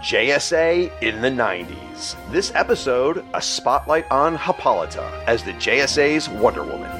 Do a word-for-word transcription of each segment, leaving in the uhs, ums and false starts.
J S A in the nineties. This episode, a spotlight on Hippolyta as the J S A's Wonder Woman.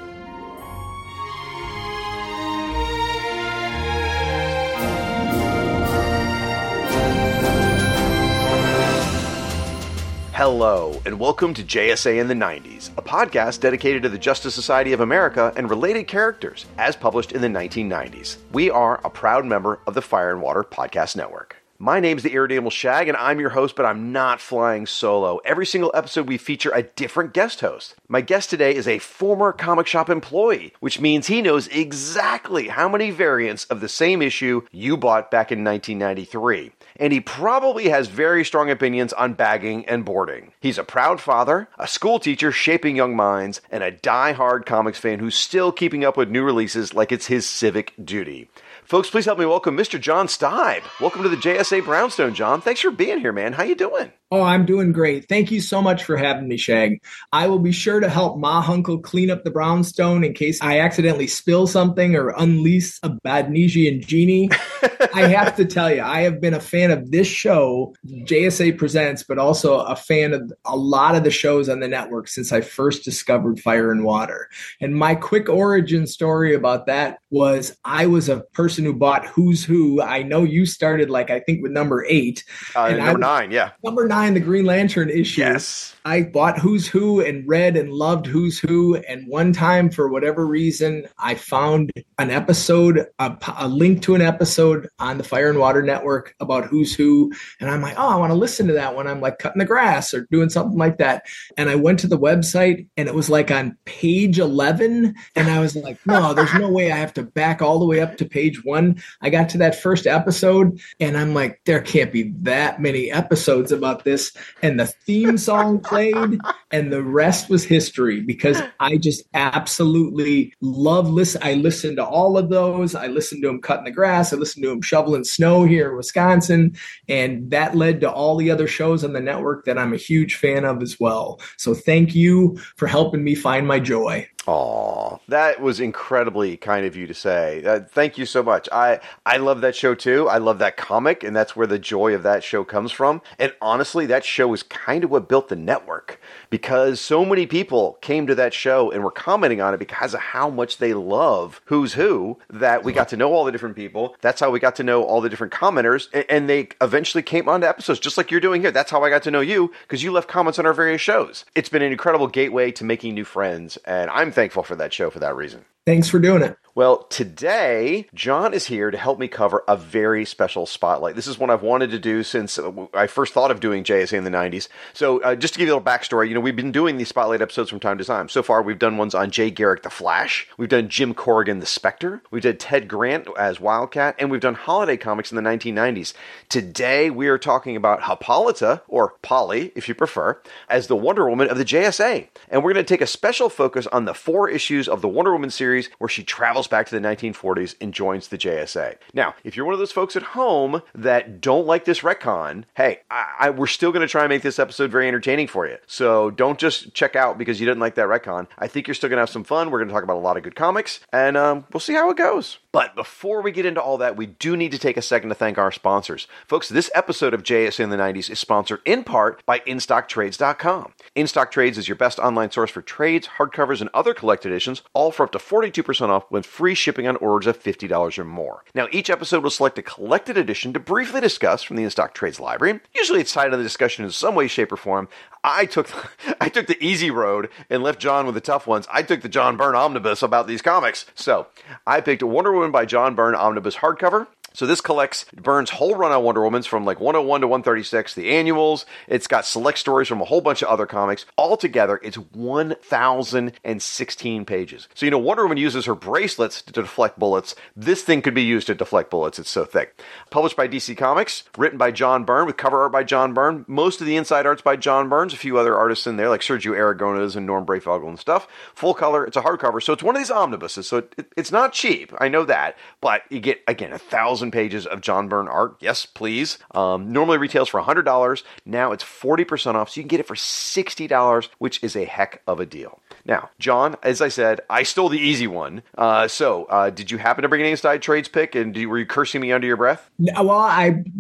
Hello, and welcome to J S A in the nineties, a podcast dedicated to the Justice Society of America and related characters, as published in the nineteen nineties. We are a proud member of the Fire and Water Podcast Network. My name's the Irredeemable Shag, and I'm your host, but I'm not flying solo. Every single episode, we feature a different guest host. My guest today is a former comic shop employee, which means he knows exactly how many variants of the same issue you bought back in nineteen ninety-three. And he probably has very strong opinions on bagging and boarding. He's a proud father, a school teacher shaping young minds, and a die-hard comics fan who's still keeping up with new releases like it's his civic duty. Folks, please help me welcome Mister John Steib. Welcome to the J S A Brownstone, John. Thanks for being here, man. How you doing? Oh, I'm doing great. Thank you so much for having me, Shag. I will be sure to help Ma Hunkle clean up the brownstone in case I accidentally spill something or unleash a Badnesian genie. I have to tell you, I have been a fan of this show, J S A Presents, but also a fan of a lot of the shows on the network since I first discovered Fire and Water. And my quick origin story about that was I was a person who bought Who's Who. I know you started, like, I think with number eight. Uh, and number was, nine, yeah. Number nine, the Green Lantern issue. Yes. I bought Who's Who and read and loved Who's Who. And one time, for whatever reason, I found an episode, a, a link to an episode on the Fire and Water Network about Who's Who. And I'm like, oh, I want to listen to that when I'm like cutting the grass or doing something like that. And I went to the website and it was like on page eleven. And I was like, no, there's no way I have to back all the way up to page one. I got to that first episode and I'm like, there can't be that many episodes about this. And the theme song played and the rest was history because I just absolutely love listen. I listened to all of those. I listened to him cutting the grass. I listened to him shoveling snow here in Wisconsin. And that led to all the other shows on the network that I'm a huge fan of as well. So thank you for helping me find my joy. Aw, that was incredibly kind of you to say. Uh, thank you so much. I, I love that show too. I love that comic, and that's where the joy of that show comes from. And honestly, that show is kind of what built the network because so many people came to that show and were commenting on it because of how much they love Who's Who, that we got to know all the different people. That's how we got to know all the different commenters, and, and they eventually came onto episodes just like you're doing here. That's how I got to know you because you left comments on our various shows. It's been an incredible gateway to making new friends, and I'm thankful for that show for that reason. Thanks for doing it. Well, today, John is here to help me cover a very special spotlight. This is one I've wanted to do since I first thought of doing J S A in the nineties. So uh, just to give you a little backstory, you know, we've been doing these spotlight episodes from time to time. So far, we've done ones on Jay Garrick, the Flash. We've done Jim Corrigan, the Spectre. We've done Ted Grant as Wildcat. And we've done holiday comics in the nineteen nineties. Today, we are talking about Hippolyta, or Polly, if you prefer, as the Wonder Woman of the J S A. And we're going to take a special focus on the four issues of the Wonder Woman series where she travels back to the nineteen forties and joins the J S A. Now, if you're one of those folks at home that don't like this retcon, hey, I, I, we're still going to try and make this episode very entertaining for you. So don't just check out because you didn't like that retcon. I think you're still going to have some fun. We're going to talk about a lot of good comics, and um, we'll see how it goes. But before we get into all that, we do need to take a second to thank our sponsors. Folks, this episode of J S A in the nineties is sponsored in part by in stock trades dot com. InStock Trades is your best online source for trades, hardcovers, and other collected editions, all for up to forty-two percent off with free shipping on orders of fifty dollars or more. Now, each episode will select a collected edition to briefly discuss from the InStock Trades library. Usually it's tied to the discussion in some way, shape, or form. I took I took the easy road and left John with the tough ones. I took the John Byrne omnibus about these comics. So I picked Wonder Woman by John Byrne omnibus hardcover. So this collects Byrne's whole run on Wonder Woman's from like one oh one to one thirty-six, the annuals. It's got select stories from a whole bunch of other comics. Altogether, it's one thousand sixteen pages. So, you know, Wonder Woman uses her bracelets to deflect bullets. This thing could be used to deflect bullets. It's so thick. Published by D C Comics, written by John Byrne, with cover art by John Byrne. Most of the inside art's by John Byrne. A few other artists in there, like Sergio Aragones and Norm Breyfogle and stuff. Full color. It's a hardcover. So it's one of these omnibuses. So it, it, it's not cheap. I know that. But you get, again, a thousand pages of John Byrne art. Yes, please. Um, normally retails for one hundred dollars. Now it's forty percent off, so you can get it for sixty dollars, which is a heck of a deal. Now, John, as I said, I stole the easy one. Uh, so, uh, did you happen to bring an inside trades pick, and did, were you cursing me under your breath? Well, I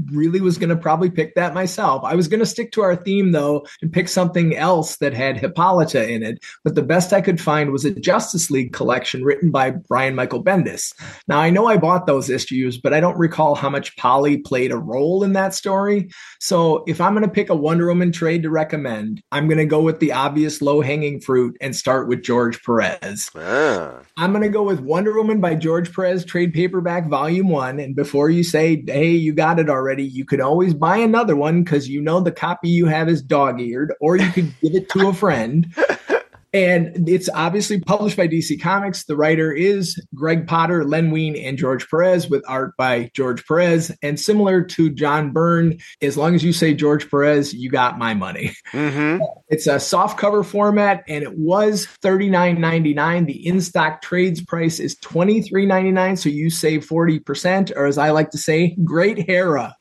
really was going to probably pick that myself. I was going to stick to our theme, though, and pick something else that had Hippolyta in it. But the best I could find was a Justice League collection written by Brian Michael Bendis. Now, I know I bought those issues, but I don't recall how much Polly played a role in that story. So if I'm going to pick a Wonder Woman trade to recommend, I'm going to go with the obvious low-hanging fruit and start with George Perez. Ah. I'm going to go with Wonder Woman by George Perez, trade paperback volume one. And before you say, hey, you got it already, you could always buy another one because you know the copy you have is dog-eared, or you could give it to a friend. And it's obviously published by D C Comics. The writer is Greg Potter, Len Wein, and George Perez, with art by George Perez. And similar to John Byrne, as long as you say George Perez, you got my money. Mm-hmm. It's a soft cover format, and it was thirty-nine ninety-nine. The in-stock trades price is twenty-three ninety-nine, so you save forty percent, or as I like to say, great Hera.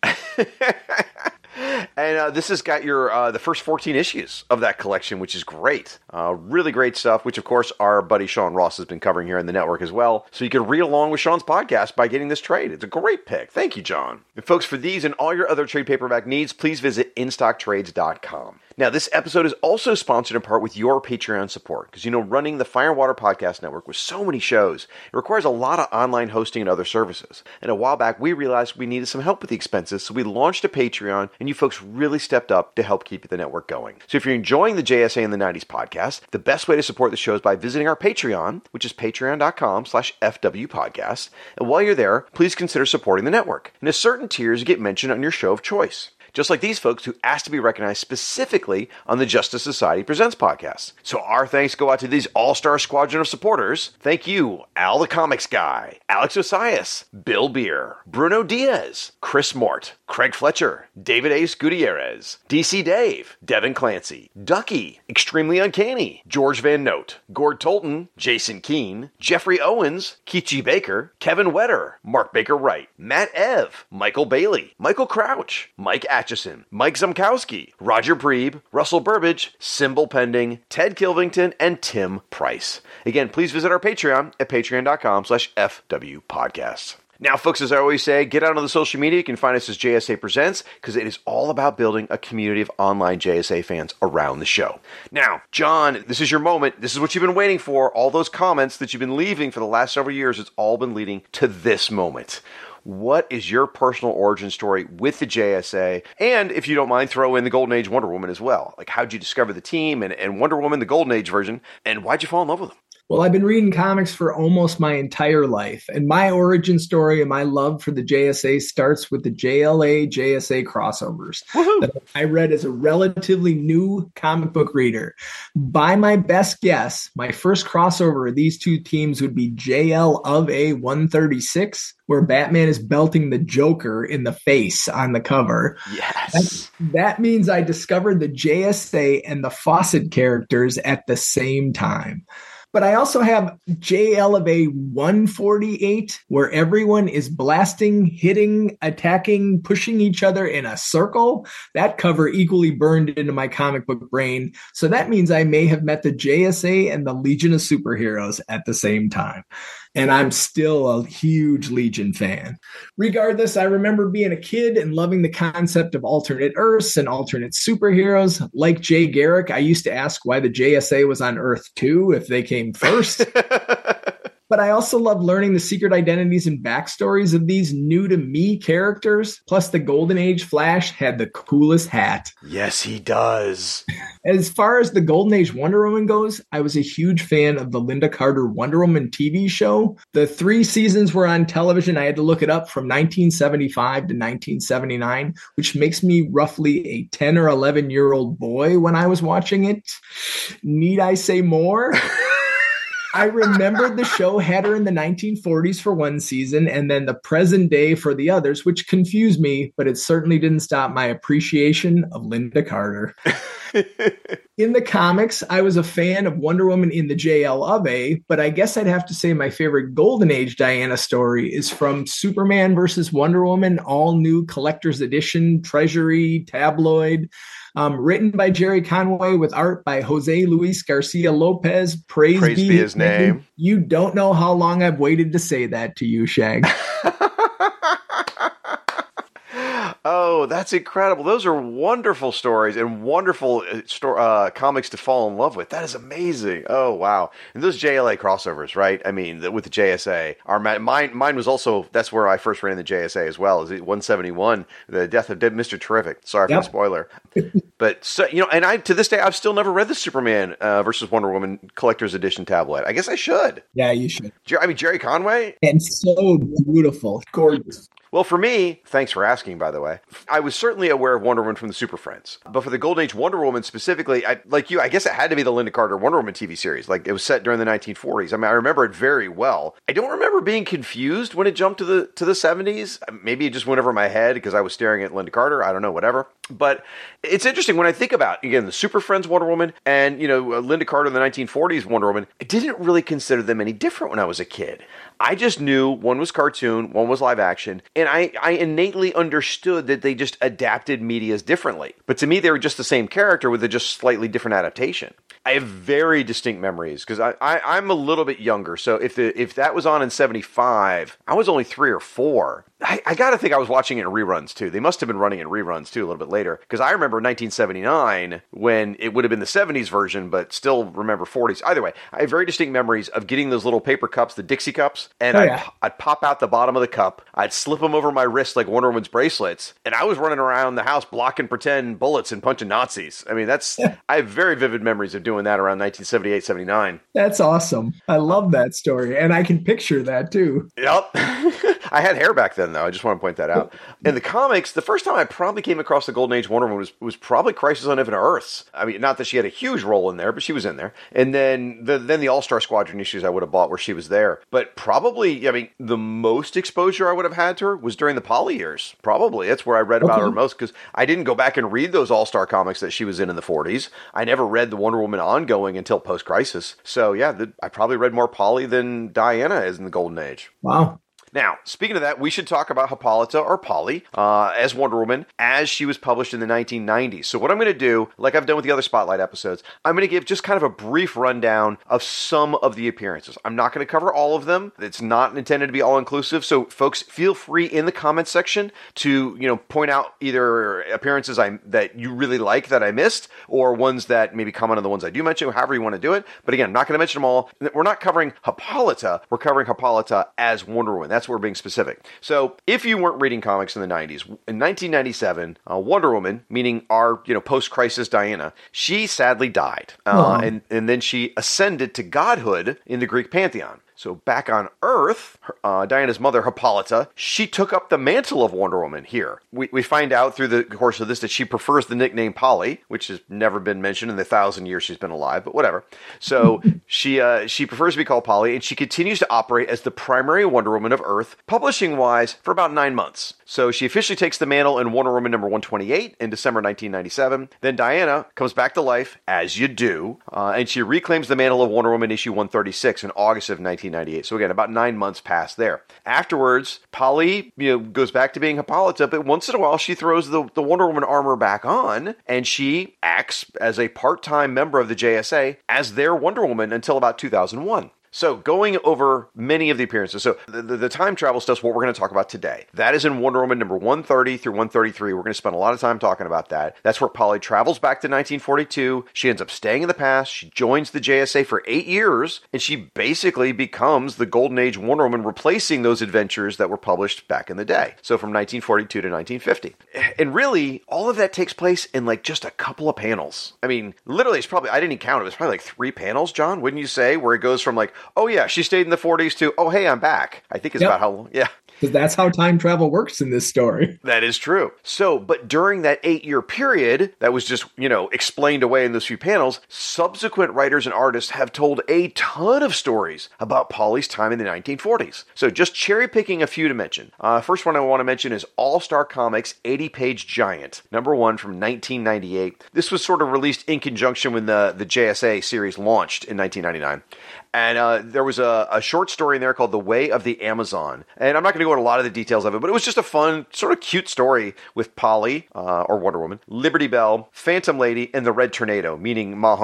And uh, this has got your uh, the first fourteen issues of that collection, which is great. Uh, really great stuff, which, of course, our buddy Sean Ross has been covering here in the network as well. So you can read along with Sean's podcast by getting this trade. It's a great pick. Thank you, John. And folks, for these and all your other trade paperback needs, please visit in stock trades dot com. Now, this episode is also sponsored in part with your Patreon support, because, you know, running the Fire and Water Podcast Network with so many shows, it requires a lot of online hosting and other services. And a while back, we realized we needed some help with the expenses, so we launched a Patreon, and you folks really stepped up to help keep the network going. So if you're enjoying the J S A in the nineties podcast, the best way to support the show is by visiting our Patreon, which is patreon dot com slash F W podcast. And while you're there, please consider supporting the network. And at certain tiers, get mentioned on your show of choice, just like these folks who asked to be recognized specifically on the Justice Society Presents podcast. So our thanks go out to these all-star squadron of supporters. Thank you, Al the Comics Guy, Alex Osias, Bill Beer, Bruno Diaz, Chris Mort, Craig Fletcher, David Ace Gutierrez, D C Dave, Devin Clancy, Ducky, Extremely Uncanny, George Van Note, Gord Tolton, Jason Keene, Jeffrey Owens, Kichi Baker, Kevin Wetter, Mark Baker Wright, Matt Ev, Michael Bailey, Michael Crouch, Mike Atchison, Mike Zumkowski, Roger Brebe, Russell Burbage, Symbol Pending, Ted Kilvington, and Tim Price. Again, please visit our Patreon at patreon dot com slash F W podcasts. Now, folks, as I always say, get out on the social media. You can find us as J S A Presents, because it is all about building a community of online J S A fans around the show. Now, John, this is your moment. This is what you've been waiting for. All those comments that you've been leaving for the last several years, it's all been leading to this moment. What is your personal origin story with the J S A? And if you don't mind, throw in the Golden Age Wonder Woman as well. Like, how'd you discover the team and, and Wonder Woman, the Golden Age version, and why'd you fall in love with them? Well, I've been reading comics for almost my entire life, and my origin story and my love for the J S A starts with the J L A J S A crossovers Woohoo! That I read as a relatively new comic book reader. By my best guess, my first crossover of these two teams would be J L of A one thirty-six, where Batman is belting the Joker in the face on the cover. Yes. That, that means I discovered the J S A and the Fawcett characters at the same time. But I also have J L of A one forty-eight, where everyone is blasting, hitting, attacking, pushing each other in a circle. That cover equally burned into my comic book brain. So that means I may have met the J S A and the Legion of Superheroes at the same time. And I'm still a huge Legion fan. Regardless, I remember being a kid and loving the concept of alternate Earths and alternate superheroes. Like Jay Garrick, I used to ask why the J S A was on Earth two if they came first. But I also love learning the secret identities and backstories of these new-to-me characters. Plus, the Golden Age Flash had the coolest hat. Yes, he does. As far as the Golden Age Wonder Woman goes, I was a huge fan of the Linda Carter Wonder Woman T V show. The three seasons were on television. I had to look it up from nineteen seventy-five to nineteen seventy-nine, which makes me roughly a ten or eleven-year-old boy when I was watching it. Need I say more? I remembered the show had her in the nineteen forties for one season and then the present day for the others, which confused me, but it certainly didn't stop my appreciation of Linda Carter. In the comics, I was a fan of Wonder Woman in the J L of A, but I guess I'd have to say my favorite Golden Age Diana story is from Superman versus Wonder Woman, all new collector's edition, treasury, tabloid. Um, written by Jerry Conway with art by Jose Luis Garcia Lopez. Praise, Praise be, be his name. name. You don't know how long I've waited to say that to you, Shag. Oh, Oh, that's incredible. Those are wonderful stories and wonderful uh, sto- uh, comics to fall in love with. That is amazing. Oh, wow. And those J L A crossovers, right? I mean, the, with the J S A. Our, mine, mine was also, that's where I first ran the J S A as well, is it one seventy-one, The Death of Mister Terrific. Sorry for yep. the spoiler. But, so, you know, and I to this day, I've still never read the Superman uh, versus Wonder Woman Collector's Edition tabloid. I guess I should. Yeah, you should. I mean, Jerry Conway? And so beautiful. Gorgeous. Well, for me, thanks for asking, by the way, I was certainly aware of Wonder Woman from the Super Friends. But for the Golden Age Wonder Woman specifically, I, like you, I guess it had to be the Linda Carter Wonder Woman T V series. Like, it was set during the nineteen forties. I mean, I remember it very well. I don't remember being confused when it jumped to the to the seventies. Maybe it just went over my head because I was staring at Linda Carter. I don't know, whatever. But it's interesting when I think about, again, the Super Friends Wonder Woman and, you know, Linda Carter in the nineteen forties Wonder Woman, I didn't really consider them any different when I was a kid. I just knew one was cartoon, one was live action, and I, I innately understood that they just adapted medias differently. But to me, they were just the same character with a just slightly different adaptation. I have very distinct memories because I, I, I'm a little bit younger. So if the, if that was on in seventy-five, I was only three or four. I, I got to think I was watching it in reruns too. They must have been running in reruns too a little bit later because I remember nineteen seventy-nine when it would have been the seventies version, but still remember forties. Either way, I have very distinct memories of getting those little paper cups, the Dixie cups, and oh, yeah. I'd, I'd pop out the bottom of the cup. I'd slip them over my wrist like Wonder Woman's bracelets, and I was running around the house blocking pretend bullets and punching Nazis. I mean, that's I have very vivid memories of doing that around nineteen seventy-eight, seventy-nine. That's awesome. I love that story, and I can picture that too. Yep. I had hair back then, though. I just want to point that out. In the comics, the first time I probably came across the Golden Age Wonder Woman was, was probably Crisis on Infinite Earths. I mean, not that she had a huge role in there, but she was in there. And then the then the All-Star Squadron issues I would have bought where she was there. But probably, I mean, the most exposure I would have had to her was during the Polly years. Probably. That's where I read about okay. her most, because I didn't go back and read those All-Star comics that she was in in the forties. I never read the Wonder Woman ongoing until post-Crisis. So, yeah, the, I probably read more Polly than Diana is in the Golden Age. Wow. Now, speaking of that, we should talk about Hippolyta, or Polly, uh, as Wonder Woman, as she was published in the nineteen nineties. So what I'm going to do, like I've done with the other Spotlight episodes, I'm going to give just kind of a brief rundown of some of the appearances. I'm not going to cover all of them. It's not intended to be all-inclusive, so folks, feel free in the comments section to, you know, point out either appearances I, that you really like that I missed, or ones that maybe comment on the ones I do mention, however you want to do it. But again, I'm not going to mention them all. We're not covering Hippolyta. We're covering Hippolyta as Wonder Woman. That's That's where we're being specific. So if you weren't reading comics in the nineties, in nineteen ninety-seven, uh, Wonder Woman, meaning our, you know, post-crisis Diana, she sadly died. Uh, and, and then she ascended to godhood in the Greek pantheon. So back on Earth, uh, Diana's mother, Hippolyta, she took up the mantle of Wonder Woman here. We, we find out through the course of this that she prefers the nickname Polly, which has never been mentioned in the thousand years she's been alive, but whatever. So she uh, she prefers to be called Polly, and she continues to operate as the primary Wonder Woman of Earth, publishing-wise, for about nine months. So she officially takes the mantle in Wonder Woman number one twenty-eight in December nineteen ninety-seven. Then Diana comes back to life, as you do, uh, and she reclaims the mantle of Wonder Woman issue one thirty-six in August of nineteen ninety-eight. So again, about nine months past there. Afterwards, Polly, you know, goes back to being Hippolyta, but once in a while she throws the, the Wonder Woman armor back on, and she acts as a part-time member of the J S A as their Wonder Woman until about two thousand one. So going over many of the appearances. So the, the, the time travel stuff is what we're going to talk about today. That is in Wonder Woman number one thirty through one thirty-three. We're going to spend a lot of time talking about that. That's where Polly travels back to nineteen forty-two. She ends up staying in the past. She joins the J S A for eight years, and she basically becomes the Golden Age Wonder Woman, replacing those adventures that were published back in the day. So from nineteen forty-two to nineteen fifty. And really, all of that takes place in like just a couple of panels. I mean, literally, it's probably, I didn't even count it. It was probably like three panels, John, wouldn't you say? Where it goes from like, oh yeah, she stayed in the forties to, oh hey, I'm back. I think it's yep. about how long, yeah. Because that's how time travel works in this story. That is true. So, but during that eight-year period that was just, you know, explained away in those few panels, subsequent writers and artists have told a ton of stories about Polly's time in the nineteen forties. So just cherry-picking a few to mention. Uh, first one I want to mention is All-Star Comics eighty-page Giant, number one from nineteen ninety-eight. This was sort of released in conjunction when the, the J S A series launched in nineteen ninety-nine. And uh, there was a, a short story in there called The Way of the Amazon. And I'm not going to go into a lot of the details of it, but it was just a fun, sort of cute story with Polly, uh, or Wonder Woman, Liberty Bell, Phantom Lady, and the Red Tornado, meaning Ma Hunkel.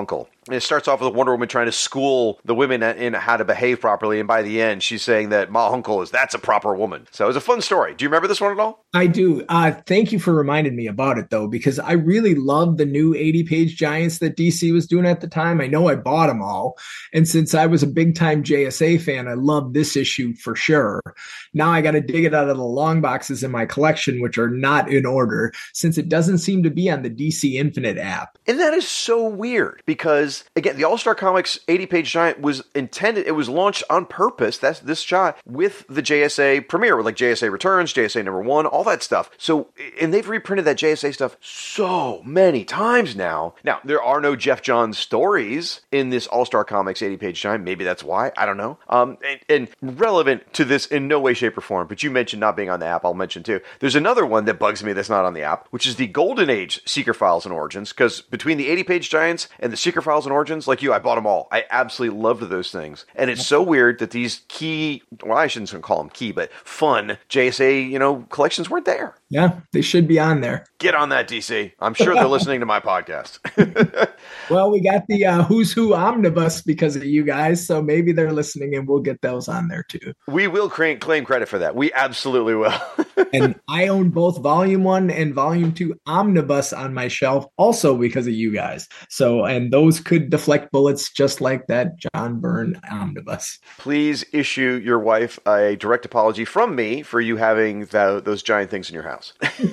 And it starts off with Wonder Woman trying to school the women in how to behave properly, and by the end, she's saying that Ma Hunkel is that's a proper woman. So it was a fun story. Do you remember this one at all? I do. Uh, thank you for reminding me about it, though, because I really loved the new eighty-page giants that D C was doing at the time. I know I bought them all. And since I was a big-time J S A fan, I loved this issue for sure. Now I got to dig it out of the long boxes in my collection, which are not in order, since it doesn't seem to be on the D C Infinite app. And that is so weird because, again, the All-Star Comics eighty-page giant was intended, it was launched on purpose, that's this shot, with the J S A premiere, with like J S A Returns, J S A number one, all that stuff. So, and they've reprinted that J S A stuff so many times now. Now, there are no Jeff Johns stories in this All-Star Comics eighty-page giant. Maybe that's why. I don't know. Um, and, and relevant to this in no way, shape, or form, but you mentioned not being on the app, I'll mention too. There's another one that bugs me that's not on the app, which is the Golden Age Seeker Files and Origins, because between the eighty-page giants and the Seeker Files and Origins, like you, I bought them all. I absolutely loved those things. And it's so weird that these key, well, I shouldn't call them key, but fun J S A, you know, collections weren't there. Yeah, they should be on there. Get on that, D C. I'm sure they're listening to my podcast. Well, we got the uh, Who's Who Omnibus because of you guys, so maybe they're listening and we'll get those on there too. We will claim, claim credit for that. We absolutely will. And I own both Volume one and Volume two Omnibus on my shelf also because of you guys. So, and those could deflect bullets just like that John Byrne Omnibus. Please issue your wife a direct apology from me for you having the, those giant things in your house.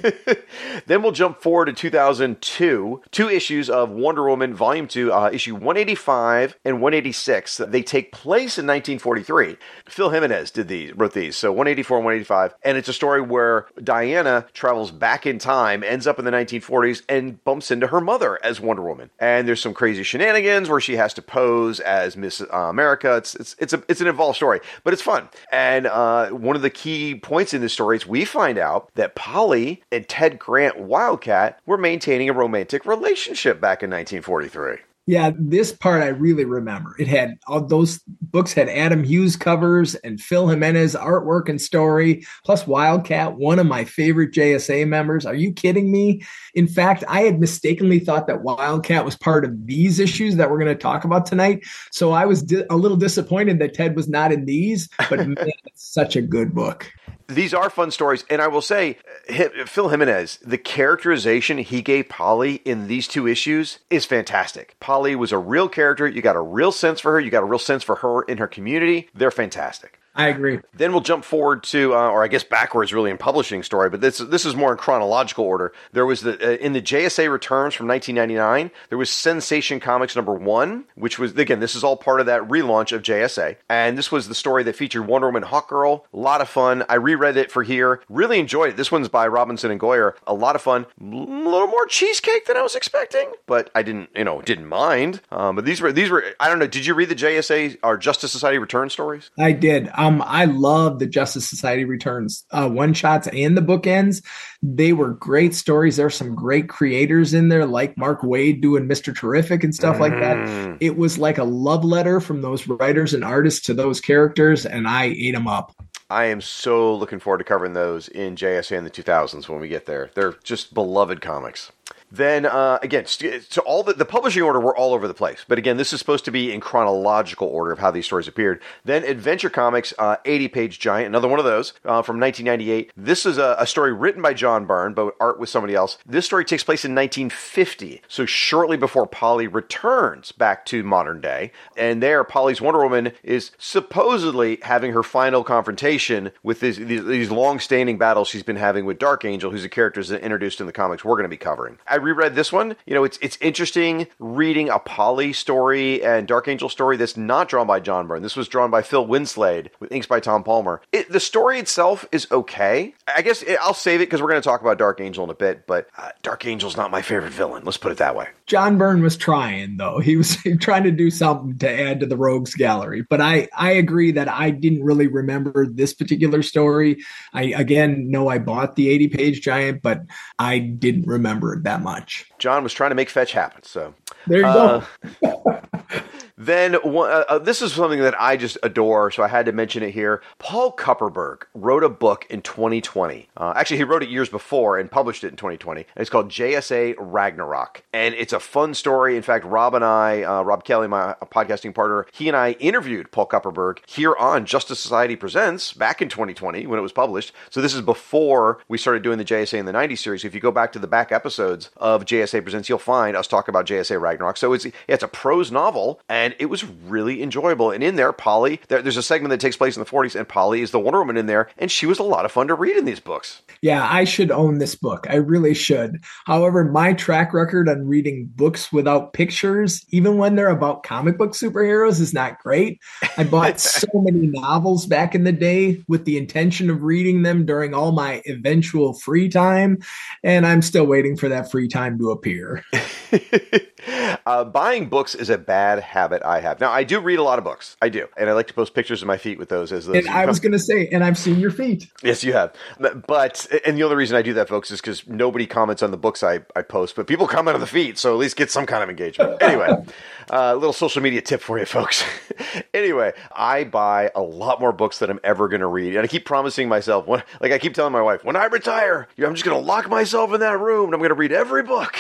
Then we'll jump forward to two thousand two, two issues of Wonder Woman Volume two, uh, issue one eighty-five and one eighty-six. They take place in nineteen forty-three. Phil Jimenez did these, wrote these, so one eighty-four and one eighty-five, and it's a story where Diana travels back in time, ends up in the nineteen forties, and bumps into her mother as Wonder Woman. And there's some crazy shenanigans where she has to pose as Miss uh, America. It's it's it's a it's an involved story, but it's fun. And uh, one of the key points in this story is we find out that Polly and Ted Grant Wildcat were maintaining a romantic relationship back in nineteen forty-three. Yeah, this part I really remember. It had all those books had Adam Hughes covers and Phil Jimenez artwork and story, plus Wildcat, one of my favorite J S A members. Are you kidding me? In fact, I had mistakenly thought that Wildcat was part of these issues that we're going to talk about tonight. So I was di- a little disappointed that Ted was not in these, but man, it's such a good book. These are fun stories, and I will say, Phil Jimenez, the characterization he gave Polly in these two issues is fantastic. Polly was a real character. You got a real sense for her. You got a real sense for her in her community. They're fantastic. I agree. Then we'll jump forward to, uh, or I guess backwards really in publishing story, but this this is more in chronological order. There was the, uh, in the J S A Returns from nineteen ninety-nine, there was Sensation Comics number one, which was, again, this is all part of that relaunch of J S A. And this was the story that featured Wonder Woman Hawkgirl. A lot of fun. I reread it for here. Really enjoyed it. This one's by Robinson and Goyer. A lot of fun. A little more cheesecake than I was expecting, but I didn't, you know, didn't mind. Um, but these were, these were, I don't know, did you read the J S A or Justice Society Return stories? I did. Um, I love the Justice Society Returns uh, one-shots and the bookends. They were great stories. There are some great creators in there, like Mark Waid doing Mister Terrific and stuff mm. like that. It was like a love letter from those writers and artists to those characters, and I ate them up. I am so looking forward to covering those in J S A in the two thousands when we get there. They're just beloved comics. Then, uh, again, so all the, the publishing order were all over the place. But again, this is supposed to be in chronological order of how these stories appeared. Then Adventure Comics, uh, eighty-page giant, another one of those uh, from nineteen ninety-eight. This is a, a story written by John Byrne, but art with somebody else. This story takes place in nineteen fifty, so shortly before Polly returns back to modern day. And there, Polly's Wonder Woman is supposedly having her final confrontation with these, these, these long-standing battles she's been having with Dark Angel, who's a character that's introduced in the comics we're going to be covering. I reread this one. You know, it's it's interesting reading a Polly story and Dark Angel story that's not drawn by John Byrne. This was drawn by Phil Winslade with inks by Tom Palmer. It, the story itself is okay. I guess it, I'll save it because we're going to talk about Dark Angel in a bit, but uh, Dark Angel's not my favorite villain. Let's put it that way. John Byrne was trying, though. He was trying to do something to add to the Rogues Gallery. But I, I agree that I didn't really remember this particular story. I, again, know I bought the eighty-page giant, but I didn't remember it that much. John was trying to make fetch happen, so. There you uh, go. Then uh, uh, this is something that I just adore, so I had to mention it here. Paul Kupperberg wrote a book in twenty twenty. Uh, actually, he wrote it years before and published it in twenty twenty. And it's called J S A Ragnarok. And it's a fun story. In fact, Rob and I, uh, Rob Kelly, my podcasting partner, he and I interviewed Paul Kupperberg here on Justice Society Presents back in twenty twenty when it was published. So this is before we started doing the J S A in the nineties series. If you go back to the back episodes of J S A Presents, you'll find us talk about J S A Ragnarok. So it's it's a prose novel, and it was really enjoyable. And in there, Polly, there, there's a segment that takes place in the forties, and Polly is the Wonder Woman in there, and she was a lot of fun to read in these books. Yeah, I should own this book. I really should. However, my track record on reading books without pictures, even when they're about comic book superheroes, is not great. I bought so many novels back in the day with the intention of reading them during all my eventual free time, and I'm still waiting for that free time to appear. uh, buying books is a bad habit I have. Now, I do read a lot of books. I do. And I like to post pictures of my feet with those. as those. And I was going to say, and I've seen your feet. Yes, you have. But, and the only reason I do that, folks, is because nobody comments on the books I, I post, but people comment on the feet, so at least get some kind of engagement. Anyway, a uh, little social media tip for you, folks. Anyway, I buy a lot more books than I'm ever going to read. And I keep promising myself, when, like I keep telling my wife, when I retire, I'm just going to lock myself in that room and I'm going to read every book.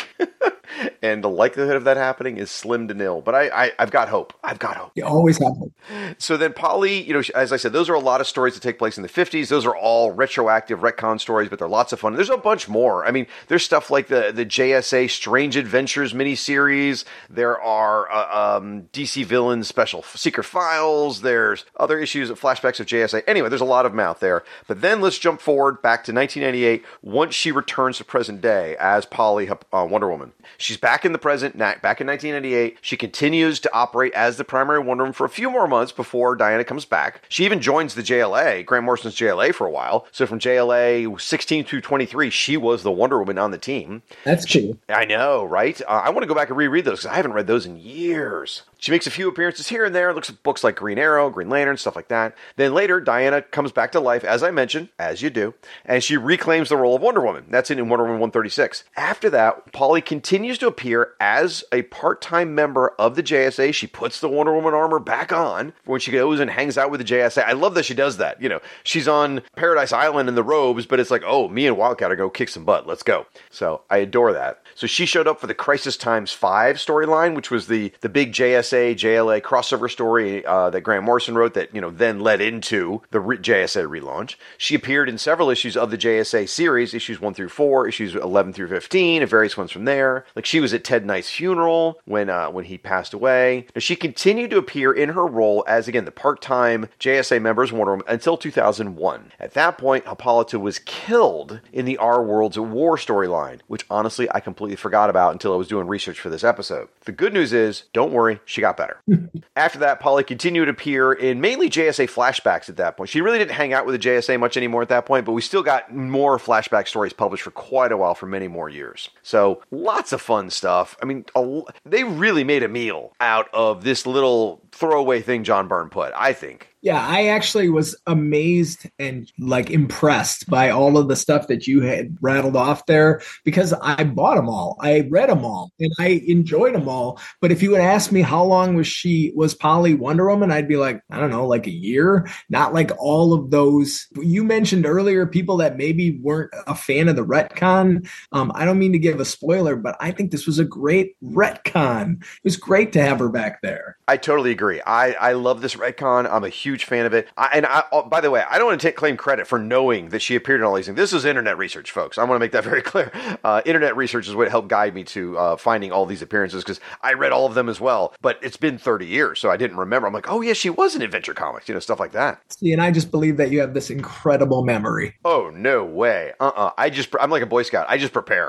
And the likelihood of that happening is slim to nil. But I, I, I've got hope. I've got hope. You always have hope. So then Polly, you know, as I said, those are a lot of stories that take place in the fifties. Those are all retroactive retcon stories, but they're lots of fun. There's a bunch more. I mean, there's stuff like the, the J S A Strange Adventures miniseries. There are uh, um, D C Villains Special Secret Files. There's other issues of flashbacks of J S A. Anyway, there's a lot of them out there. But then let's jump forward back to nineteen ninety-eight once she returns to present day as Polly uh, Wonder Woman. She's back in the present, back in nineteen ninety-eight. She continues to operate as the primary Wonder Woman for a few more months before Diana comes back. She even joins the J L A, Grant Morrison's J L A, for a while. So from J L A sixteen through twenty-three, she was the Wonder Woman on the team. That's cool. I know, right? Uh, I want to go back and reread those because I haven't read those in years. She makes a few appearances here and there, looks at books like Green Arrow, Green Lantern, stuff like that. Then later, Diana comes back to life, as I mentioned, as you do, and she reclaims the role of Wonder Woman. That's in Wonder Woman one thirty-six. After that, Polly continues to appear as a part-time member of the J S A. She puts the Wonder Woman armor back on when she goes and hangs out with the J S A. I love that she does that. You know, she's on Paradise Island in the robes, but it's like, oh, me and Wildcat are going to kick some butt. Let's go. So I adore that. So she showed up for the Crisis Times five storyline, which was the, the big J S A, J L A crossover story uh, that Grant Morrison wrote that, you know, then led into the re- J S A relaunch. She appeared in several issues of the J S A series, issues one through four, issues eleven through fifteen, and various ones from there. Like she was at Ted Knight's funeral when uh, when he passed away. Now, she continued to appear in her role as, again, the part-time J S A members Wonder Woman until two thousand one. At that point, Hippolyta was killed in the Our Worlds at War storyline, which honestly I completely forgot about until I was doing research for this episode. The good news is, don't worry, she got better. After that, Polly continued to appear in mainly J S A flashbacks at that point. She really didn't hang out with the J S A much anymore at that point, but we still got more flashback stories published for quite a while, for many more years. So lots of fun stuff. I mean, a, they really made a meal out of this little throwaway thing John Byrne put, I think. Yeah, I actually was amazed and like impressed by all of the stuff that you had rattled off there because I bought them all. I read them all and I enjoyed them all. But if you would ask me how long was she, was Polly Wonder Woman, I'd be like, I don't know, like a year, not like all of those. You mentioned earlier people that maybe weren't a fan of the retcon. Um, I don't mean to give a spoiler, but I think this was a great retcon. It was great to have her back there. I totally agree. I, I love this retcon. I'm a huge fan of it. I, and I, oh, by the way, I don't want to take claim credit for knowing that she appeared in all these things. This is internet research, folks. I want to make that very clear. Uh, internet research is what helped guide me to uh, finding all these appearances because I read all of them as well. But it's been thirty years, so I didn't remember. I'm like, oh yeah, she was in Adventure Comics, you know, stuff like that. See, and I just believe that you have this incredible memory. Oh no way. Uh-uh. I just, I'm like a Boy Scout. I just prepare.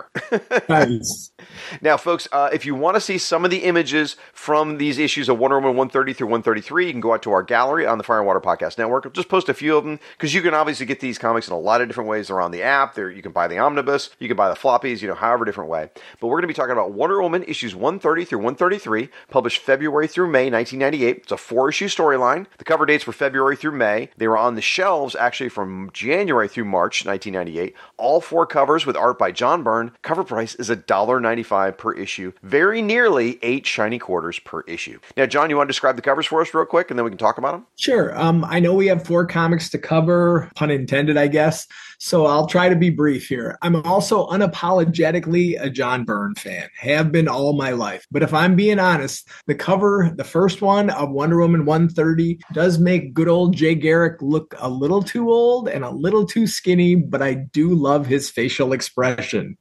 Nice. Now, folks, uh, if you want to see some of the images from these issues of Wonder Woman one thirty through one thirty-three, you can go out to our gallery on the Fire and Water Podcast Network. I'll just post a few of them because you can obviously get these comics in a lot of different ways. They're on the app. They're, you can buy the omnibus. You can buy the floppies, you know, however different way. But we're going to be talking about Wonder Woman issues one thirty through one thirty-three, published February through May nineteen ninety-eight. It's a four-issue storyline. The cover dates were February through May. They were on the shelves actually from January through March nineteen ninety-eight. All four covers with art by John Byrne. Cover price is one dollar ninety-nine. ninety-five per issue, very nearly eight shiny quarters per issue. Now, John, you want to describe the covers for us real quick, and then we can talk about them? Sure. Um, I know we have four comics to cover, pun intended, I guess. So I'll try to be brief here. I'm also unapologetically a John Byrne fan, have been all my life. But if I'm being honest, the cover, the first one of Wonder Woman one thirty, does make good old Jay Garrick look a little too old and a little too skinny, but I do love his facial expression.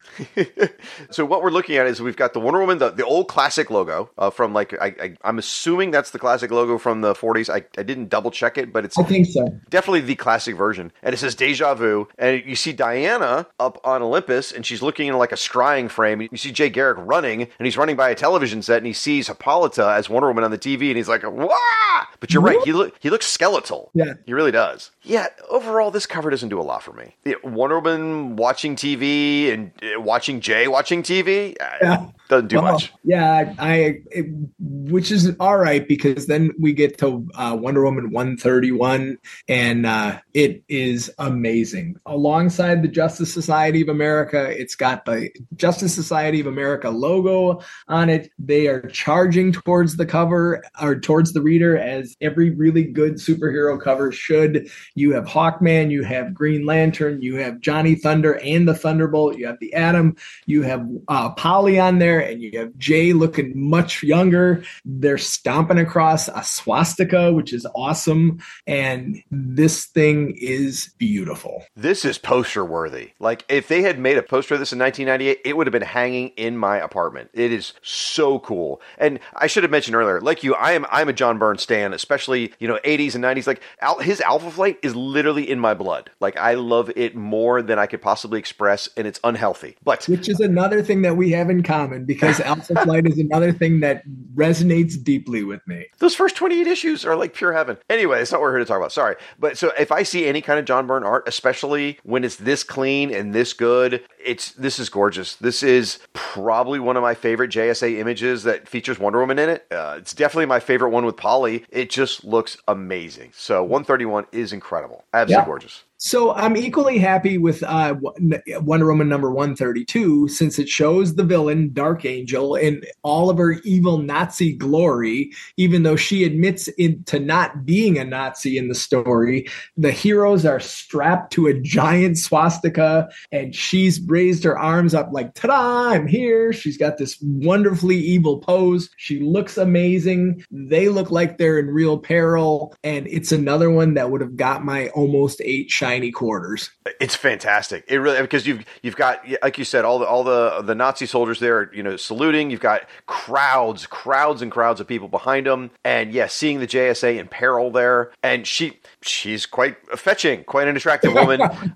So what we're looking at is we've got the Wonder Woman, the, the old classic logo uh, from like, I, I, I'm assuming that's the classic logo from the forties. I, I didn't double check it, but it's I think so. Definitely the classic version. And it says Deja Vu. And you see Diana up on Olympus, and she's looking in like a scrying frame. You see Jay Garrick running, and he's running by a television set, and he sees Hippolyta as Wonder Woman on the T V, and he's like, wah! But you're right, he, lo- he looks skeletal. Yeah. He really does. Yeah, overall, this cover doesn't do a lot for me. Yeah, Wonder Woman watching T V and uh, watching Jay watching T V, uh, Yeah. doesn't do well, much. Yeah, I, it, which is all right, because then we get to uh, Wonder Woman one thirty-one, and uh, it is amazing. Alongside the Justice Society of America, it's got the Justice Society of America logo on it. They are charging towards the cover, or towards the reader, as every really good superhero cover should. You have Hawkman, you have Green Lantern, you have Johnny Thunder and the Thunderbolt, you have the Atom, you have uh, Polly on there, and you have Jay looking much younger. They're stomping across a swastika, which is awesome, and this thing is beautiful. This is poster worthy. Like, if they had made a poster of this in nineteen ninety-eight, it would have been hanging in my apartment. It is so cool. And I should have mentioned earlier, like you, I am I'm a John Byrne stan, especially, you know, eighties and nineties. Like, Al- his Alpha Flight is literally in my blood. Like, I love it more than I could possibly express, and it's unhealthy. But Which is another thing that we have in common, because Alpha Flight is another thing that resonates deeply with me. those first twenty-eight issues are like pure heaven. Anyway, it's not what we're here to talk about. Sorry. But so if I see any kind of John Byrne art, especially when it's this clean and this good, it's this is gorgeous. This is probably one of my favorite J S A images that features Wonder Woman in it. Uh, it's definitely my favorite one with Polly. It just looks amazing. So one thirty-one is incredible. Absolutely Yeah. gorgeous. So I'm equally happy with uh, Wonder Woman number one thirty-two, since it shows the villain, Dark Angel, in all of her evil Nazi glory, even though she admits in, to not being a Nazi in the story. The heroes are strapped to a giant swastika, and she's raised her arms up like, ta-da, I'm here. She's got this wonderfully evil pose. She looks amazing. They look like they're in real peril, and it's another one that would have got my almost eight shiny quarters. It's fantastic. It really, because you've you've got, like you said, all the all the the Nazi soldiers there, you know, saluting. You've got crowds, crowds and crowds of people behind them, and yeah, seeing the J S A in peril there, and she she's quite fetching, quite an attractive woman, because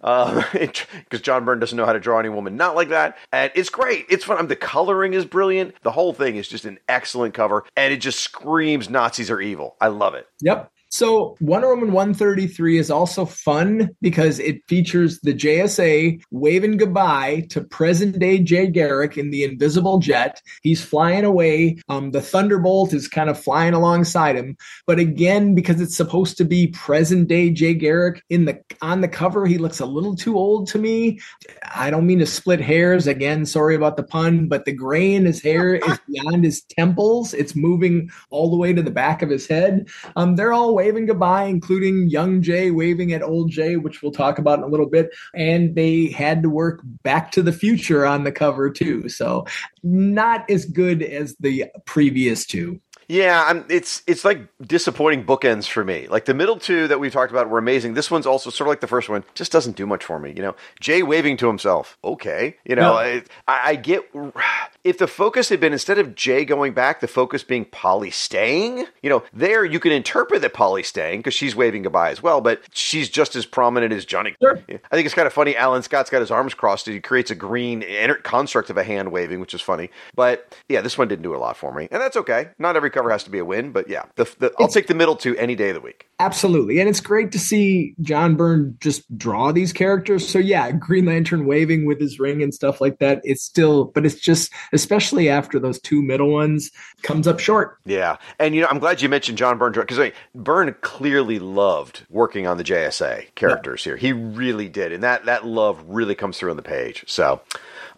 uh, John Byrne doesn't know how to draw any woman not like that, and it's great. It's fun. I mean, the coloring is brilliant. The whole thing is just an excellent cover, and it just screams Nazis are evil. I love it. Yep. So Wonder Woman one thirty-three is also fun because it features the J S A waving goodbye to present-day Jay Garrick in the Invisible Jet. He's flying away. Um, the Thunderbolt is kind of flying alongside him. But again, because it's supposed to be present-day Jay Garrick, in the on the cover, he looks a little too old to me. I don't mean to split hairs. Again, sorry about the pun, but the gray in his hair is beyond his temples. It's moving all the way to the back of his head. Um, they're all waving goodbye, including young Jay waving at old Jay, which we'll talk about in a little bit. And they had to work Back to the Future on the cover too. So not as good as the previous two. Yeah, I'm, it's it's like disappointing bookends for me. Like the middle two that we've talked about were amazing. This one's also sort of like the first one, just doesn't do much for me. You know, Jay waving to himself. Okay, you know, No. I, I get if the focus had been, instead of Jay going back, the focus being Polly staying. You know, there you can interpret that Polly's staying because she's waving goodbye as well, but she's just as prominent as Johnny. Sure. I think it's kind of funny. Alan Scott's got his arms crossed and he creates a green construct of a hand waving, which is funny. But yeah, this one didn't do a lot for me, and that's okay. Not every cover has to be a win, but yeah, the, the, I'll take the middle two any day of the week. Absolutely. And it's great to see John Byrne just draw these characters. So yeah, Green Lantern waving with his ring and stuff like that. It's still, but it's just, especially after those two middle ones, comes up short. Yeah. And, you know, I'm glad you mentioned John Byrne, because I mean, Byrne clearly loved working on the J S A characters yeah. here. He really did. And that, that love really comes through on the page. So,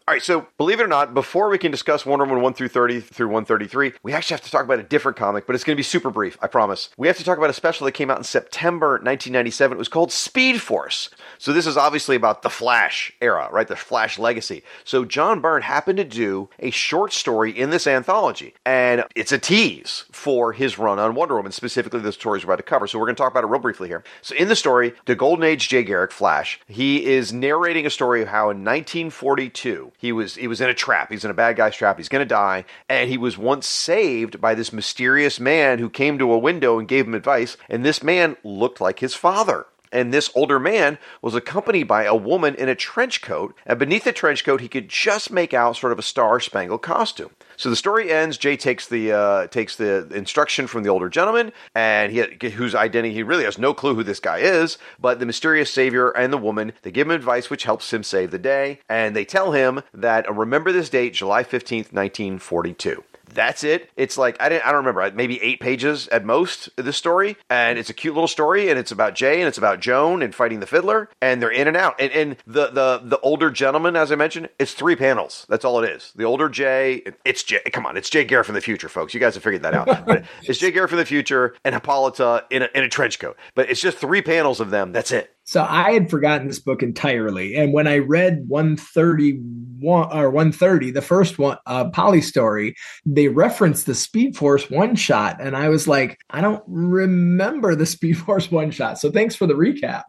All right, so believe it or not, before we can discuss Wonder Woman one through thirty through one thirty-three, we actually have to talk about a different comic, but it's going to be super brief, I promise. We have to talk about a special that came out in September nineteen ninety-seven. It was called Speed Force. So this is obviously about the Flash era, right? The Flash legacy. So John Byrne happened to do a short story in this anthology, and it's a tease for his run on Wonder Woman, specifically the stories we're about to cover. So we're going to talk about it real briefly here. So in the story, the Golden Age Jay Garrick, Flash, he is narrating a story of how in nineteen forty-two, He was he was in a trap. He's in a bad guy's trap. He's going to die. And he was once saved by this mysterious man who came to a window and gave him advice. And this man looked like his father. And this older man was accompanied by a woman in a trench coat. And beneath the trench coat, he could just make out sort of a star-spangled costume. So the story ends. Jay takes the uh, takes the instruction from the older gentleman, and he whose identity he really has no clue who this guy is. But the mysterious savior and the woman, they give him advice which helps him save the day. And they tell him that uh, remember this date, July fifteenth, nineteen forty-two. That's it. It's like, I didn't, I don't remember, maybe eight pages at most of this story. And it's a cute little story. And it's about Jay and it's about Joan and fighting the Fiddler. And they're in and out. And, and the, the, the older gentleman, as I mentioned, it's three panels. That's all it is. The older Jay, it's Jay, come on, it's Jay Garrick from the future, folks. You guys have figured that out. But it's Jay Garrick from the future and Hippolyta in a, in a trench coat. But it's just three panels of them. That's it. So I had forgotten this book entirely. And when I read one thirty-one or one thirty, the first one, uh, Polly story, they referenced the Speed Force one shot. And I was like, I don't remember the Speed Force one shot. So thanks for the recap.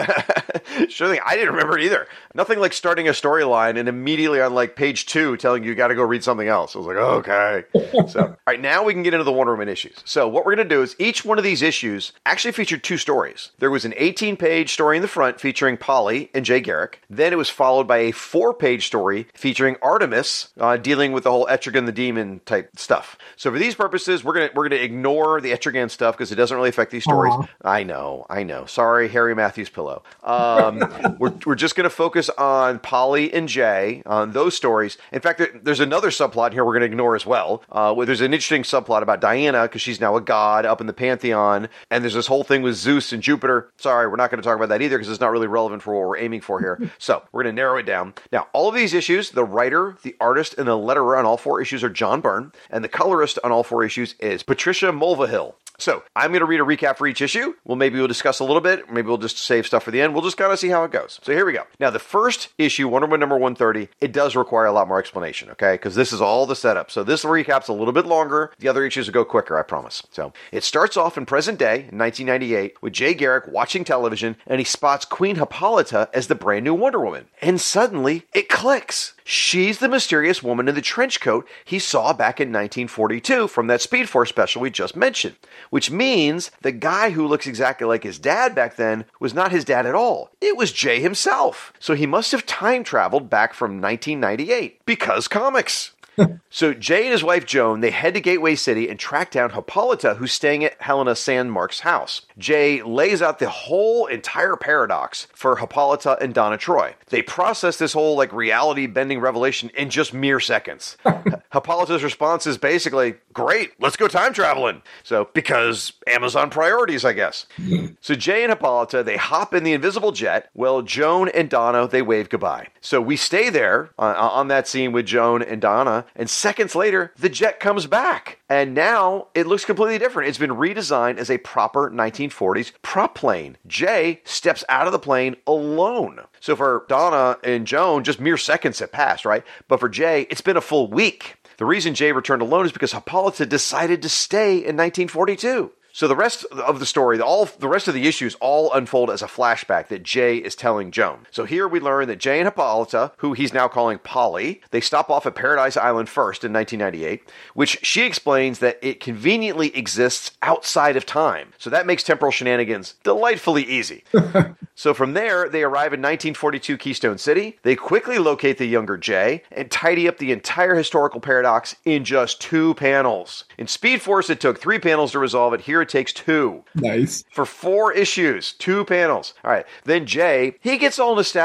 Sure thing. I didn't remember it either. Nothing like starting a storyline and immediately on like page two telling you you got to go read something else. I was like, oh, okay. So, all right, now we can get into the Wonder Woman issues. So what we're going to do is each one of these issues actually featured two stories. There was an eighteen page story in the front featuring Polly and Jay Garrick. Then it was followed by a four-page story featuring Artemis uh, dealing with the whole Etrigan the Demon type stuff. So for these purposes, we're gonna we're gonna ignore the Etrigan stuff because it doesn't really affect these stories. Aww. I know, I know. Sorry, Harry Matthews pillow. Um, we're we're just gonna focus on Polly and Jay on those stories. In fact, there, there's another subplot here we're gonna ignore as well. Uh, where there's an interesting subplot about Diana because she's now a god up in the pantheon, and there's this whole thing with Zeus and Jupiter. Sorry, we're not going to talk about that either because it's not really relevant for what we're aiming for here. So we're going to narrow it down. Now, all of these issues, the writer, the artist, and the letterer on all four issues are John Byrne, and the colorist on all four issues is Patricia Mulvihill. So I'm going to read a recap for each issue. Well, maybe we'll discuss a little bit. Maybe we'll just save stuff for the end. We'll just kind of see how it goes. So here we go. Now, the first issue, Wonder Woman number one thirty, it does require a lot more explanation, okay? Because this is all the setup. So this recap's a little bit longer. The other issues will go quicker, I promise. So it starts off in present day, in nineteen ninety-eight, with Jay Garrick watching television, and he spots Queen Hippolyta as the brand new Wonder Woman. And suddenly, it clicks. She's the mysterious woman in the trench coat he saw back in nineteen forty-two from that Speed Force special we just mentioned. Which means the guy who looks exactly like his dad back then was not his dad at all. It was Jay himself. So he must have time traveled back from nineteen ninety-eight. Because comics. So Jay and his wife Joan, they head to Gateway City and track down Hippolyta, who's staying at Helena Sandmark's house. Jay lays out the whole entire paradox for Hippolyta and Donna Troy. They process this whole like reality-bending revelation in just mere seconds. Hippolyta's response is basically, great, let's go time traveling. So, because Amazon priorities, I guess. So Jay and Hippolyta, they hop in the invisible jet. Well, Joan and Donna, they wave goodbye. So we stay there uh, on that scene with Joan and Donna. And seconds later, the jet comes back. And now it looks completely different. It's been redesigned as a proper nineteen forties prop plane. Jay steps out of the plane alone. So for Donna and Joan, just mere seconds have passed, right? But for Jay, it's been a full week. The reason Jay returned alone is because Hippolyta decided to stay in nineteen forty-two. So the rest of the story, all the rest of the issues all unfold as a flashback that Jay is telling Joan. So here we learn that Jay and Hippolyta, who he's now calling Polly, they stop off at Paradise Island first in nineteen ninety-eight, which she explains that it conveniently exists outside of time. So that makes temporal shenanigans delightfully easy. So from there, they arrive in nineteen forty-two Keystone City. They quickly locate the younger Jay and tidy up the entire historical paradox in just two panels. In Speed Force, it took three panels to resolve it. Here it takes two. Nice. For four issues, two panels. All right. Then Jay, he gets all nostalgic.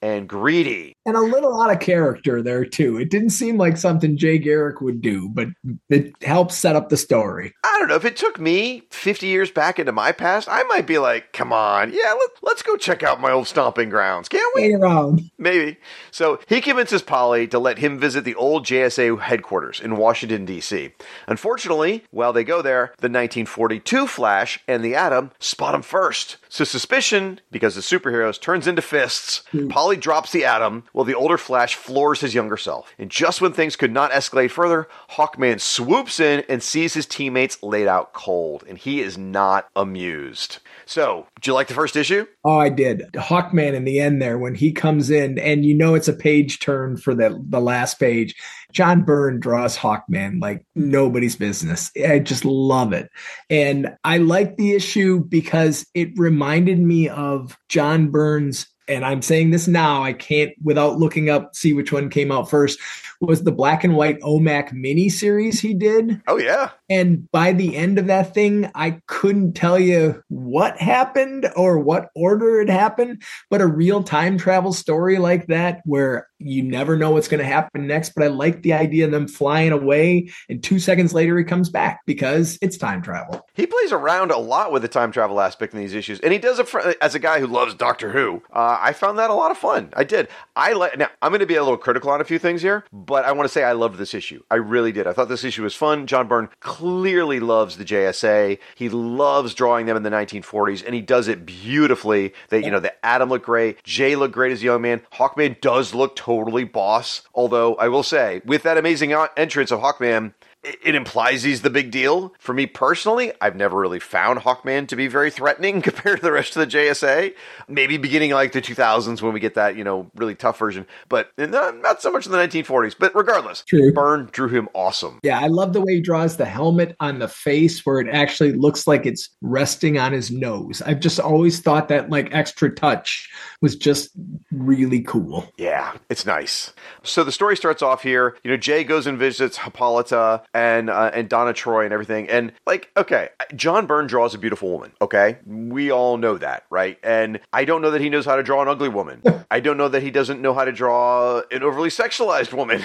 and greedy. And a little out of character there, too. It didn't seem like something Jay Garrick would do, but it helps set up the story. I don't know. If it took me fifty years back into my past, I might be like, come on. Yeah, let, let's go check out my old stomping grounds. Can't we? Hang around. Maybe. So he convinces Polly to let him visit the old J S A headquarters in Washington, D C. Unfortunately, while they go there, the nineteen forty-two Flash and the Atom spot him first. So suspicion, because the superheroes, turns into fists. Mm. Polly drops the Atom, while the older Flash floors his younger self. And just when things could not escalate further, Hawkman swoops in and sees his teammates laid out cold. And he is not amused. So, did you like the first issue? Oh, I did. Hawkman in the end there, when he comes in, and you know it's a page turn for the, the last page. John Byrne draws Hawkman like nobody's business. I just love it. And I like the issue because it reminded me of John Byrne's, and I'm saying this now, I can't, without looking up, see which one came out first, was the black and white O M A C miniseries he did. Oh, yeah. And by the end of that thing, I couldn't tell you what happened or what order it happened, but a real time travel story like that where you never know what's going to happen next. But I like the idea of them flying away and two seconds later he comes back because it's time travel. He plays around a lot with the time travel aspect in these issues, and he does it for, as a guy who loves Doctor Who. Uh, I found that a lot of fun. I did. I like. Now I'm going to be a little critical on a few things here, but I want to say I loved this issue. I really did. I thought this issue was fun. John Byrne clearly loves the J S A. He loves drawing them in the nineteen forties, and he does it beautifully. They, you know, the Atom looked great. Jay looked great as a young man. Hawkman does look totally boss. Although I will say, with that amazing entrance of Hawkman, it implies he's the big deal. For me personally, I've never really found Hawkman to be very threatening compared to the rest of the J S A. Maybe beginning like the two thousands when we get that, you know, really tough version. But not, not so much in the nineteen forties. But regardless, True. Byrne drew him awesome. Yeah, I love the way he draws the helmet on the face where it actually looks like it's resting on his nose. I've just always thought that like extra touch was just really cool. Yeah, it's nice. So the story starts off here. You know, Jay goes and visits Hippolyta and uh, and Donna Troy and everything. And like, okay, John Byrne draws a beautiful woman, okay? We all know that, right? And I don't know that he knows how to draw an ugly woman. I don't know that he doesn't know how to draw an overly sexualized woman.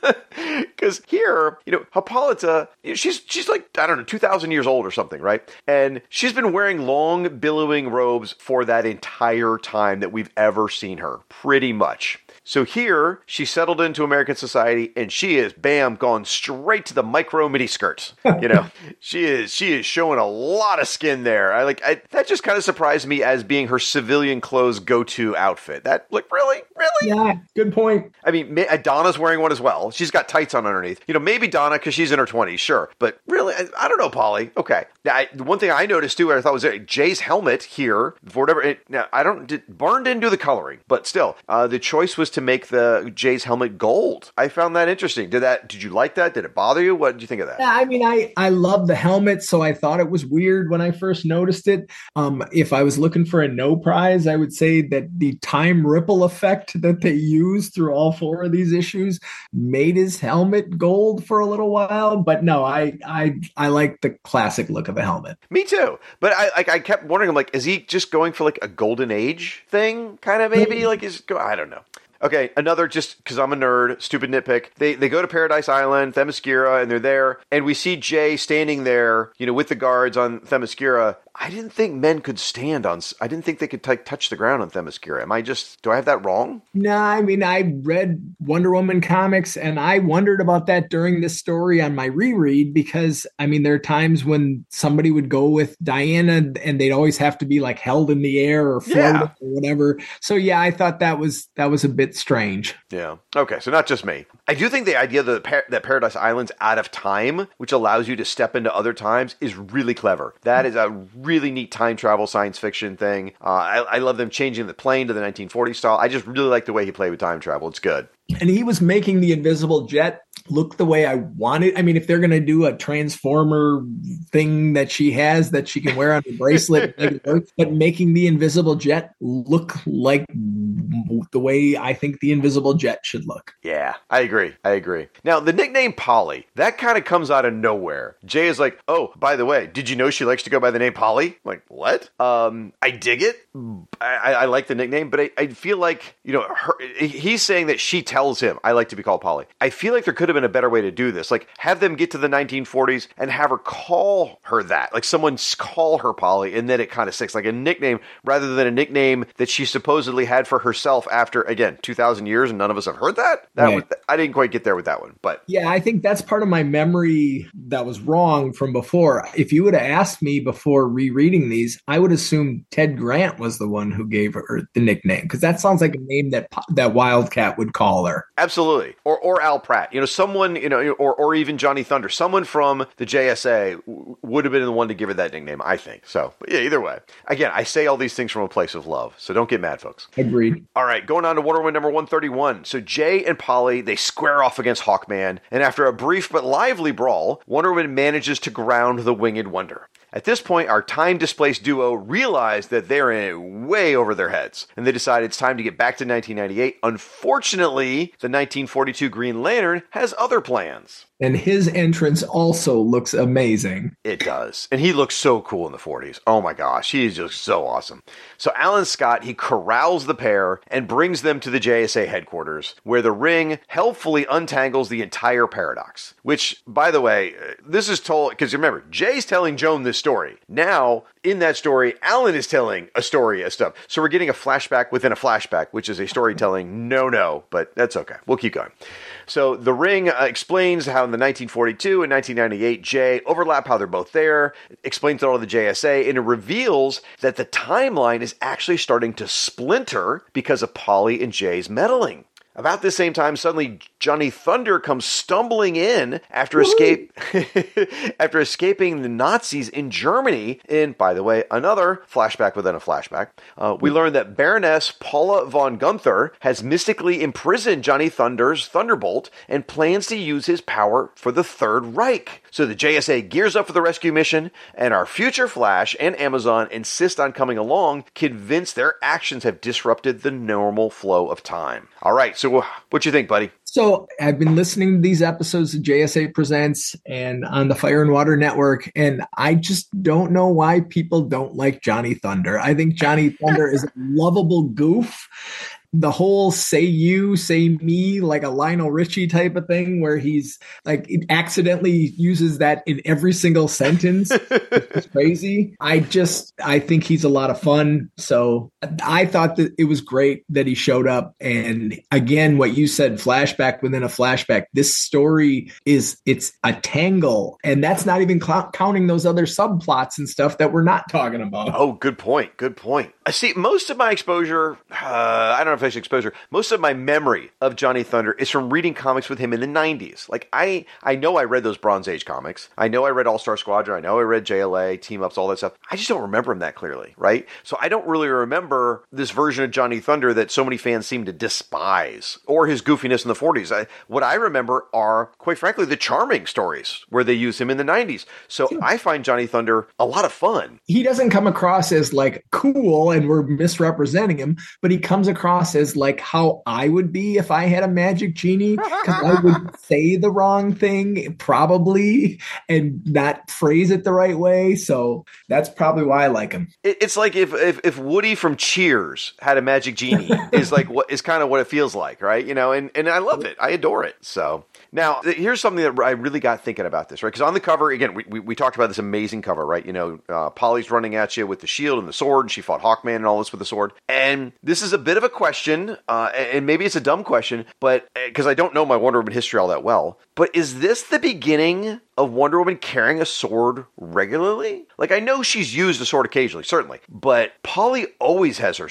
Because here, you know, Hippolyta, she's she's like, I don't know, two thousand years old or something, right? And she's been wearing long, billowing robes for that entire time that we've ever seen her, pretty much. So here, she settled into American society, and she is, bam, gone straight to the micro mini skirts. You know, she is she is showing a lot of skin there. I like I, that. Just kind of surprised me as being her civilian clothes go-to outfit. That like really, really. Yeah, good point. I mean, Donna's wearing one as well. She's got tights on underneath. You know, maybe Donna because she's in her twenties, sure, but really, I, I don't know, Polly. Okay, now I, the one thing I noticed too, I thought was that Jay's helmet here for whatever. It, now I don't did, Byrne didn't do the coloring, but still, uh, the choice was to make the Jay's helmet gold. I found that interesting. Did that? Did you like that? Did it bother you? What did you think of that? Yeah, I mean, I I love the helmet, so I thought it was weird when I first noticed it. Um, if I was looking for a no prize, I would say that the time ripple effect that they used through all four of these issues made his helmet gold for a little while. But no, I I I like the classic look of a helmet. Me too. But I like I kept wondering, I'm like, is he just going for like a golden age thing? Kind of maybe like is I don't know. Okay, another, just because I'm a nerd, stupid nitpick. They they go to Paradise Island, Themyscira, and they're there, and we see Jay standing there, you know, with the guards on Themyscira. I didn't think men could stand on, I didn't think they could t- touch the ground on Themyscira. Am I just, do I have that wrong? No, I mean, I read Wonder Woman comics, and I wondered about that during this story on my reread, because, I mean, there are times when somebody would go with Diana, and they'd always have to be, like, held in the air or floated yeah. or whatever. So, yeah, I thought that was that was a bit strange. Yeah. Okay, so not just me. I do think the idea that, par- that Paradise Island's out of time, which allows you to step into other times, is really clever. That is a really neat time travel science fiction thing. Uh, I, I love them changing the plane to the nineteen forties style. I just really like the way he played with time travel. It's good. And he was making the Invisible Jet look the way I wanted. I mean, if they're going to do a transformer thing that she has that she can wear on her bracelet, but making the Invisible Jet look like the way I think the Invisible Jet should look. Yeah, I agree. I agree. Now, the nickname Polly, that kind of comes out of nowhere. Jay is like, oh, by the way, did you know she likes to go by the name Polly? I'm like, what? Um, I dig it. I, I like the nickname, but I, I feel like, you know, her, he's saying that she tells him, I like to be called Polly. I feel like there could have been a better way to do this. Like, have them get to the nineteen forties and have her call her that. Like, someone call her Polly, and then it kind of sticks. Like a nickname, rather than a nickname that she supposedly had for herself after, again, two thousand years, and none of us have heard that. That right. was, I didn't quite get there with that one. But yeah, I think that's part of my memory that was wrong from before. If you would have asked me before rereading these, I would assume Ted Grant was the one who gave her the nickname, because that sounds like a name that that Wildcat would call her. Absolutely. Or or Al Pratt. You know, someone, you know, or or even Johnny Thunder. Someone from the J S A w- would have been the one to give her that nickname, I think. So, but yeah, either way. Again, I say all these things from a place of love, so don't get mad, folks. Agreed. All right, going on to Wonder Woman number one thirty-one. So Jay and Polly, they square off against Hawkman, and after a brief but lively brawl, Wonder Woman manages to ground the Winged Wonder. At this point, our time-displaced duo realize that they're in way over their heads, and they decide it's time to get back to nineteen ninety-eight. Unfortunately, the nineteen forty-two Green Lantern has other plans. And his entrance also looks amazing. It does. And he looks so cool in the forties. Oh my gosh, he is just so awesome. So Alan Scott, he corrals the pair and brings them to the J S A headquarters, where the ring helpfully untangles the entire paradox. Which, by the way, this is told, because remember, Jay's telling Joan this story. Now, in that story, Alan is telling a story of stuff. So we're getting a flashback within a flashback, which is a storytelling no-no, but that's okay. We'll keep going. So the ring uh, explains how in the nineteen forty-two and nineteen ninety-eight Jay overlap, how they're both there, explains it all to the J S A, and it reveals that the timeline is actually starting to splinter because of Polly and Jay's meddling. About this same time, suddenly Johnny Thunder comes stumbling in after escape after escaping the Nazis in Germany. And by the way, another flashback within a flashback. Uh, we learn that Baroness Paula von Gunther has mystically imprisoned Johnny Thunder's Thunderbolt and plans to use his power for the Third Reich. So the J S A gears up for the rescue mission, and our future Flash and Amazon insist on coming along, convinced their actions have disrupted the normal flow of time. All right, so what you think, buddy? So I've been listening to these episodes of J S A Presents and on the Fire and Water Network, and I just don't know why people don't like Johnny Thunder. I think Johnny Thunder is a lovable goof. The whole say you, say me, like a Lionel Richie type of thing, where he's like accidentally uses that in every single sentence. It's crazy. I just, I think he's a lot of fun. So I thought that it was great that he showed up. And again, what you said, flashback within a flashback, this story is, it's a tangle. And that's not even cl- counting those other subplots and stuff that we're not talking about. Oh, good point. Good point. I see most of my exposure, uh, I don't know if I should exposure, most of my memory of Johnny Thunder is from reading comics with him in the nineties. Like, I, I know I read those Bronze Age comics. I know I read All-Star Squadron. I know I read J L A, Team Ups, all that stuff. I just don't remember him that clearly, right? So I don't really remember this version of Johnny Thunder that so many fans seem to despise, or his goofiness in the forties. I, what I remember are, quite frankly, the charming stories where they use him in the nineties. So I find Johnny Thunder a lot of fun. He doesn't come across as like cool and we're misrepresenting him, but he comes across as like how I would be if I had a magic genie, because I would say the wrong thing probably and not phrase it the right way. So that's probably why I like him. It's like if if, if Woody from Cheers had a magic genie is like what is kind of what it feels like, right? You know, and, and I love it. I adore it. So now here's something that I really got thinking about this, right? Because on the cover, again, we, we, we talked about this amazing cover, right? You know, uh, Polly's running at you with the shield and the sword, and she fought Hawkman and all this with the sword. And this is a bit of a question, uh, and maybe it's a dumb question, but because I don't know my Wonder Woman history all that well, but is this the beginning of Wonder Woman carrying a sword regularly? Like, I know she's used a sword occasionally, certainly, but Polly always has her sword.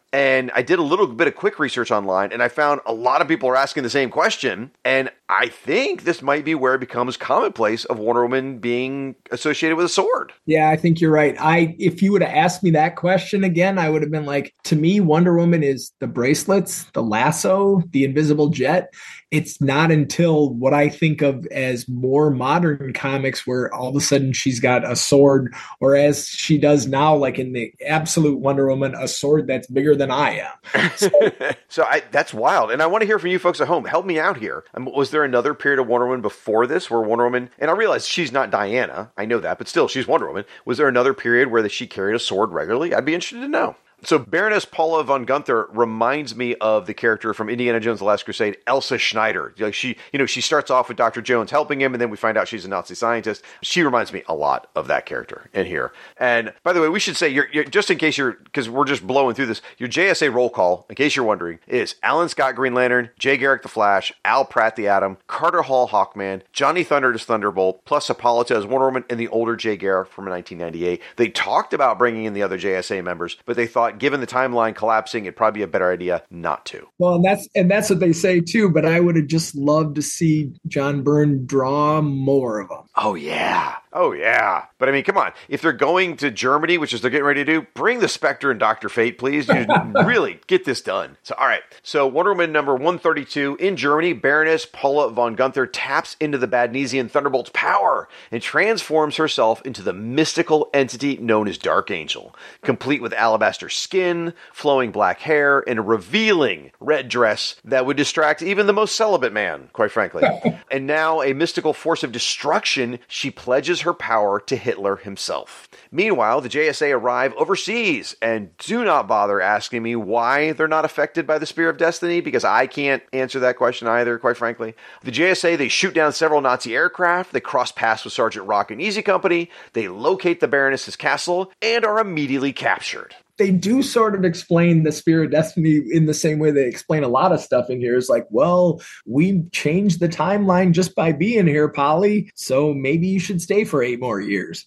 And I did a little bit of quick research online, and I found a lot of people are asking the same question. And I think this might be where it becomes commonplace of Wonder Woman being associated with a sword. Yeah, I think you're right. I if you would have asked me that question again, I would have been like, to me, Wonder Woman is the bracelets, the lasso, the invisible jet. It's not until what I think of as more modern comics where all of a sudden she's got a sword, or as she does now, like in the absolute Wonder Woman, a sword that's bigger than I am. So, so I, that's wild. And I want to hear from you folks at home. Help me out here. Um, was there another period of Wonder Woman before this where Wonder Woman, and I realize she's not Diana, I know that, but still, she's Wonder Woman. Was there another period where she carried a sword regularly? I'd be interested to know. So Baroness Paula von Gunther reminds me of the character from Indiana Jones: The Last Crusade, Elsa Schneider. Like she, you know, she starts off with Doctor Jones helping him, and then we find out she's a Nazi scientist. She reminds me a lot of that character in here. And by the way, we should say, you're, you're, just in case you're, because we're just blowing through this, your J S A roll call, in case you're wondering, is Alan Scott Green Lantern, Jay Garrick the Flash, Al Pratt the Atom, Carter Hall Hawkman, Johnny Thunder as Thunderbolt, plus Hippolyta as Wonder Woman, and the older Jay Garrick from nineteen ninety-eight. They talked about bringing in the other J S A members, but they thought, given the timeline collapsing, it'd probably be a better idea not to. Well, and that's and that's what they say too, but I would have just loved to see John Byrne draw more of them. Oh yeah. Oh yeah. But I mean, come on. If they're going to Germany, which is they're getting ready to do, bring the Spectre and Doctor Fate, please. You really get this done. So, all right. So Wonder Woman number one thirty-two in Germany, Baroness Paula von Gunther taps into the Badnesian Thunderbolt's power and transforms herself into the mystical entity known as Dark Angel, complete with alabaster skin, flowing black hair, and a revealing red dress that would distract even the most celibate man, quite frankly. And now, a mystical force of destruction, she pledges her power to Hitler himself. Meanwhile, the J S A arrive overseas, and do not bother asking me why they're not affected by the Spear of Destiny, because I can't answer that question either, quite frankly. The J S A, they shoot down several Nazi aircraft, they cross paths with Sergeant Rock and Easy Company, they locate the Baroness's castle, and are immediately captured. They do sort of explain the Spear of Destiny in the same way they explain a lot of stuff in here. It's like, well, we changed the timeline just by being here, Polly, so maybe you should stay for eight more years.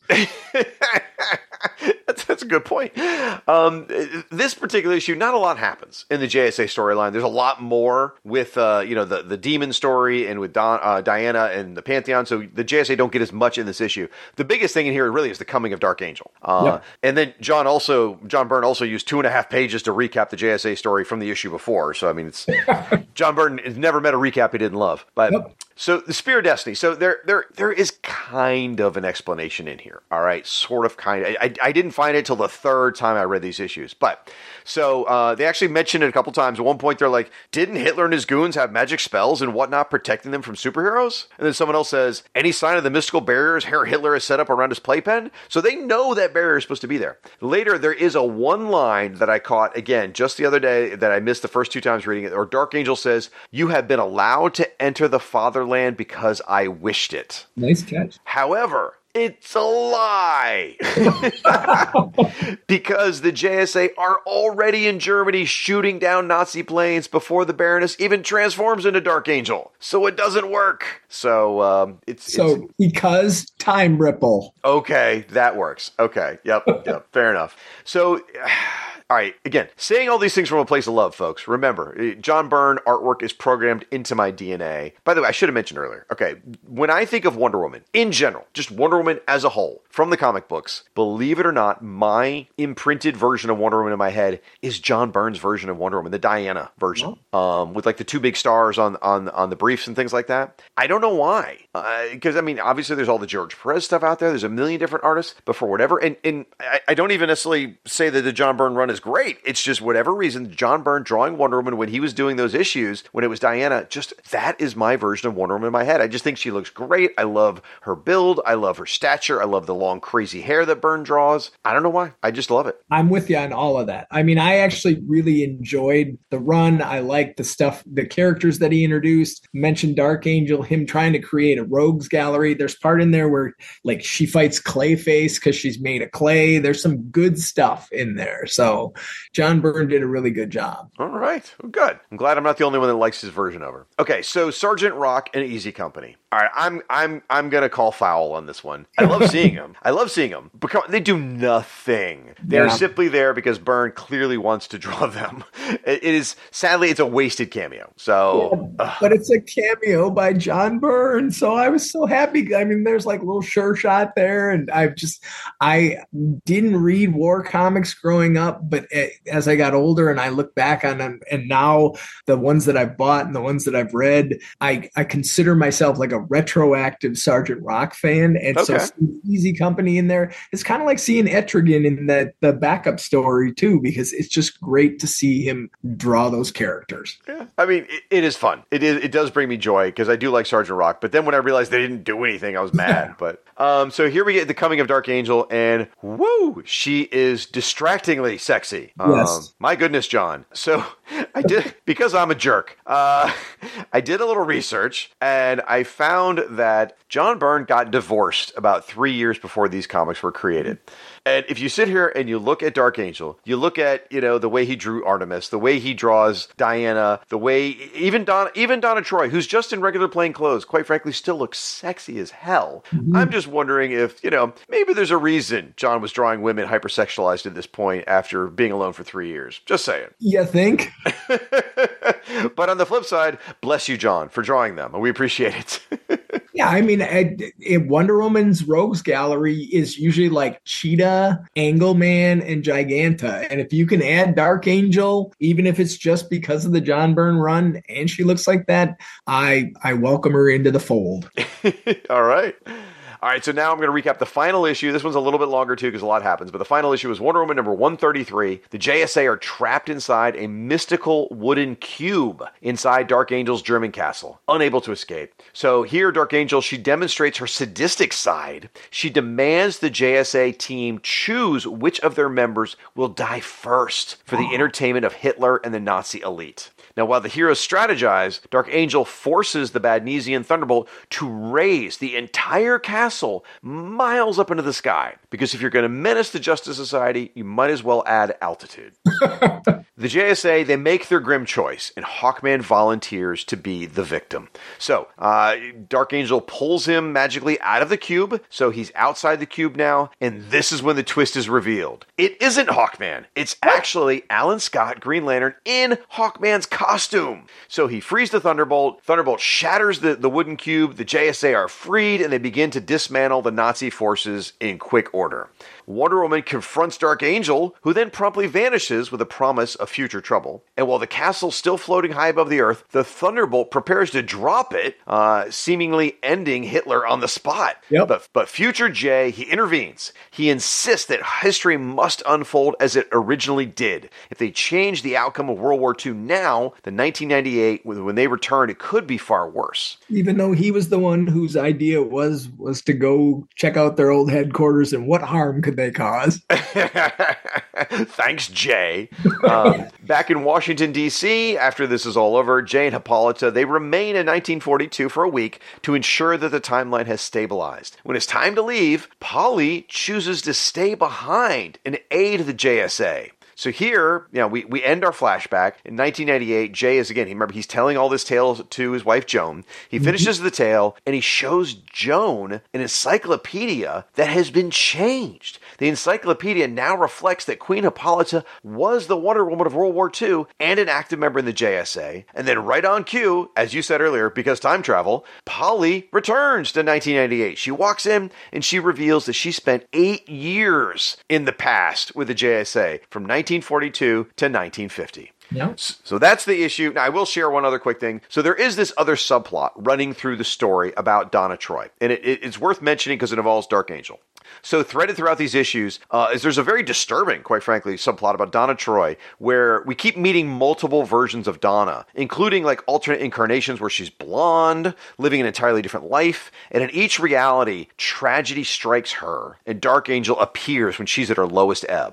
that's, that's a good point. Um, this particular issue, not a lot happens in the J S A storyline. There's a lot more with, uh, you know, the, the demon story and with Don, uh, Diana and the Pantheon, so the J S A don't get as much in this issue. The biggest thing in here really is the coming of Dark Angel. Uh, yeah. And then John also, John Byrne also used two and a half pages to recap the J S A story from the issue before. So, I mean, it's John Byrne has never met a recap he didn't love. But yep. So the Spear of Destiny. So there, there, there is kind of an explanation in here. All right, sort of, kind of. I, I didn't find it till the third time I read these issues. But so uh, they actually mentioned it a couple times. At one point, they're like, "Didn't Hitler and his goons have magic spells and whatnot protecting them from superheroes?" And then someone else says, "Any sign of the mystical barriers Herr Hitler has set up around his playpen?" So they know that barrier is supposed to be there. Later, there is a one line that I caught again just the other day that I missed the first two times reading it. Or Dark Angel says, "You have been allowed to enter the fatherland because I wished it." Nice catch. However, it's a lie. Because the J S A are already in Germany shooting down Nazi planes before the Baroness even transforms into Dark Angel. So it doesn't work. So um, it's... So it's, because time ripple. Okay, that works. Okay, yep, yep, fair enough. So... All right, again, saying all these things from a place of love, folks. Remember, John Byrne artwork is programmed into my D N A. By the way, I should have mentioned earlier. Okay, when I think of Wonder Woman, in general, just Wonder Woman as a whole, from the comic books, believe it or not, my imprinted version of Wonder Woman in my head is John Byrne's version of Wonder Woman, the Diana version, oh. um, with like the two big stars on, on, on the briefs and things like that. I don't know why. Because, uh, I mean, obviously there's all the George Perez stuff out there. There's a million different artists, but for whatever, and, and I, I don't even necessarily say that the John Byrne run is great. It's just whatever reason, John Byrne drawing Wonder Woman when he was doing those issues, when it was Diana, just that is my version of Wonder Woman in my head. I just think she looks great. I love her build. I love her stature. I love the long, crazy hair that Byrne draws. I don't know why. I just love it. I'm with you on all of that. I mean, I actually really enjoyed the run. I liked the stuff, the characters that he introduced. Mentioned Dark Angel, him trying to create a rogues gallery. There's part in there where like she fights Clayface because she's made of clay. There's some good stuff in there. So So John Byrne did a really good job. All right. Well, good. I'm glad I'm not the only one that likes his version of her. Okay, so Sergeant Rock and Easy Company. All right, I'm I'm I'm gonna call foul on this one. I love seeing them. I love seeing them because they do nothing. They're Yeah. simply there because Byrne clearly wants to draw them. It, it is sadly it's a wasted cameo. So, Yeah, but it's a cameo by John Byrne, so I was so happy. I mean, there's like a little sure shot there, and I just I didn't read war comics growing up, but as I got older and I look back on them, and now the ones that I've bought and the ones that I've read, I I consider myself like a retroactive Sergeant Rock fan, and Okay. so seeing Easy Company in there, it's kind of like seeing Etrigan in that the backup story too, because it's just great to see him draw those characters. yeah, I mean, it, it is fun. It is. It does bring me joy because I do like Sergeant Rock. But then when I realized they didn't do anything, I was mad. But um, so here we get the coming of Dark Angel, and woo, she is distractingly sexy. Um, Yes. My goodness, John. So I did because I'm a jerk. Uh, I did a little research, and I found that John Byrne got divorced about three years before these comics were created. And if you sit here and you look at Dark Angel, you look at, you know, the way he drew Artemis, the way he draws Diana, the way even Donna, even Donna Troy, who's just in regular plain clothes, quite frankly, still looks sexy as hell. Mm-hmm. I'm just wondering if, you know, maybe there's a reason John was drawing women hypersexualized at this point after being alone for three years. Just saying. You think? But on the flip side, bless you, John, for drawing them. We appreciate it. Yeah, I mean, I, it, Wonder Woman's Rogues Gallery is usually like Cheetah, Angleman, and Giganta. And if you can add Dark Angel, even if it's just because of the John Byrne run, and she looks like that, I I welcome her into the fold. All right. All right, so now I'm going to recap the final issue. This one's a little bit longer, too, because a lot happens. But the final issue is Wonder Woman number one thirty-three. The J S A are trapped inside a mystical wooden cube inside Dark Angel's German castle, unable to escape. So here, Dark Angel, she demonstrates her sadistic side. She demands the J S A team choose which of their members will die first for the entertainment of Hitler and the Nazi elite. Now, while the heroes strategize, Dark Angel forces the Badnesian Thunderbolt to raise the entire castle miles up into the sky. Because if you're going to menace the Justice Society, you might as well add altitude. The J S A, they make their grim choice, and Hawkman volunteers to be the victim. So, uh, Dark Angel pulls him magically out of the cube, so he's outside the cube now, and this is when the twist is revealed. It isn't Hawkman. It's actually Alan Scott, Green Lantern, in Hawkman's costume. So he frees the Thunderbolt. Thunderbolt shatters the, the wooden cube. The J S A are freed, and they begin to dismantle the Nazi forces in quick order. Wonder Woman confronts Dark Angel, who then promptly vanishes with a promise of future trouble. And while the castle's still floating high above the earth, the Thunderbolt prepares to drop it, uh, seemingly ending Hitler on the spot. Yep. But, but future Jay, he intervenes. He insists that history must unfold as it originally did. If they change the outcome of World War Two now, the nineteen ninety-eight, when they return, it could be far worse. Even though he was the one whose idea was was to go check out their old headquarters, and what harm could they cause? Thanks, Jay. Um, back in Washington, D C, after this is all over, Jay and Hippolyta, they remain in nineteen forty-two for a week to ensure that the timeline has stabilized. When it's time to leave, Polly chooses to stay behind and aid the J S A. So here, you know, we, we end our flashback. In nineteen ninety-eight, Jay is, again, he, remember, he's telling all this tale to his wife, Joan. He finishes mm-hmm. the tale, and he shows Joan an encyclopedia that has been changed. The encyclopedia now reflects that Queen Hippolyta was the Wonder Woman of World War Two and an active member in the J S A. And then right on cue, as you said earlier, because time travel, Polly returns to nineteen ninety-eight. She walks in, and she reveals that she spent eight years in the past with the J S A, from nineteen forty-two to nineteen fifty. Yeah. So that's the issue. Now, I will share one other quick thing. So there is this other subplot running through the story about Donna Troy, and it, it, it's worth mentioning because it involves Dark Angel. So threaded throughout these issues uh, is there's a very disturbing, quite frankly, subplot about Donna Troy, where we keep meeting multiple versions of Donna, including like alternate incarnations where she's blonde, living an entirely different life, and in each reality, tragedy strikes her, and Dark Angel appears when she's at her lowest ebb.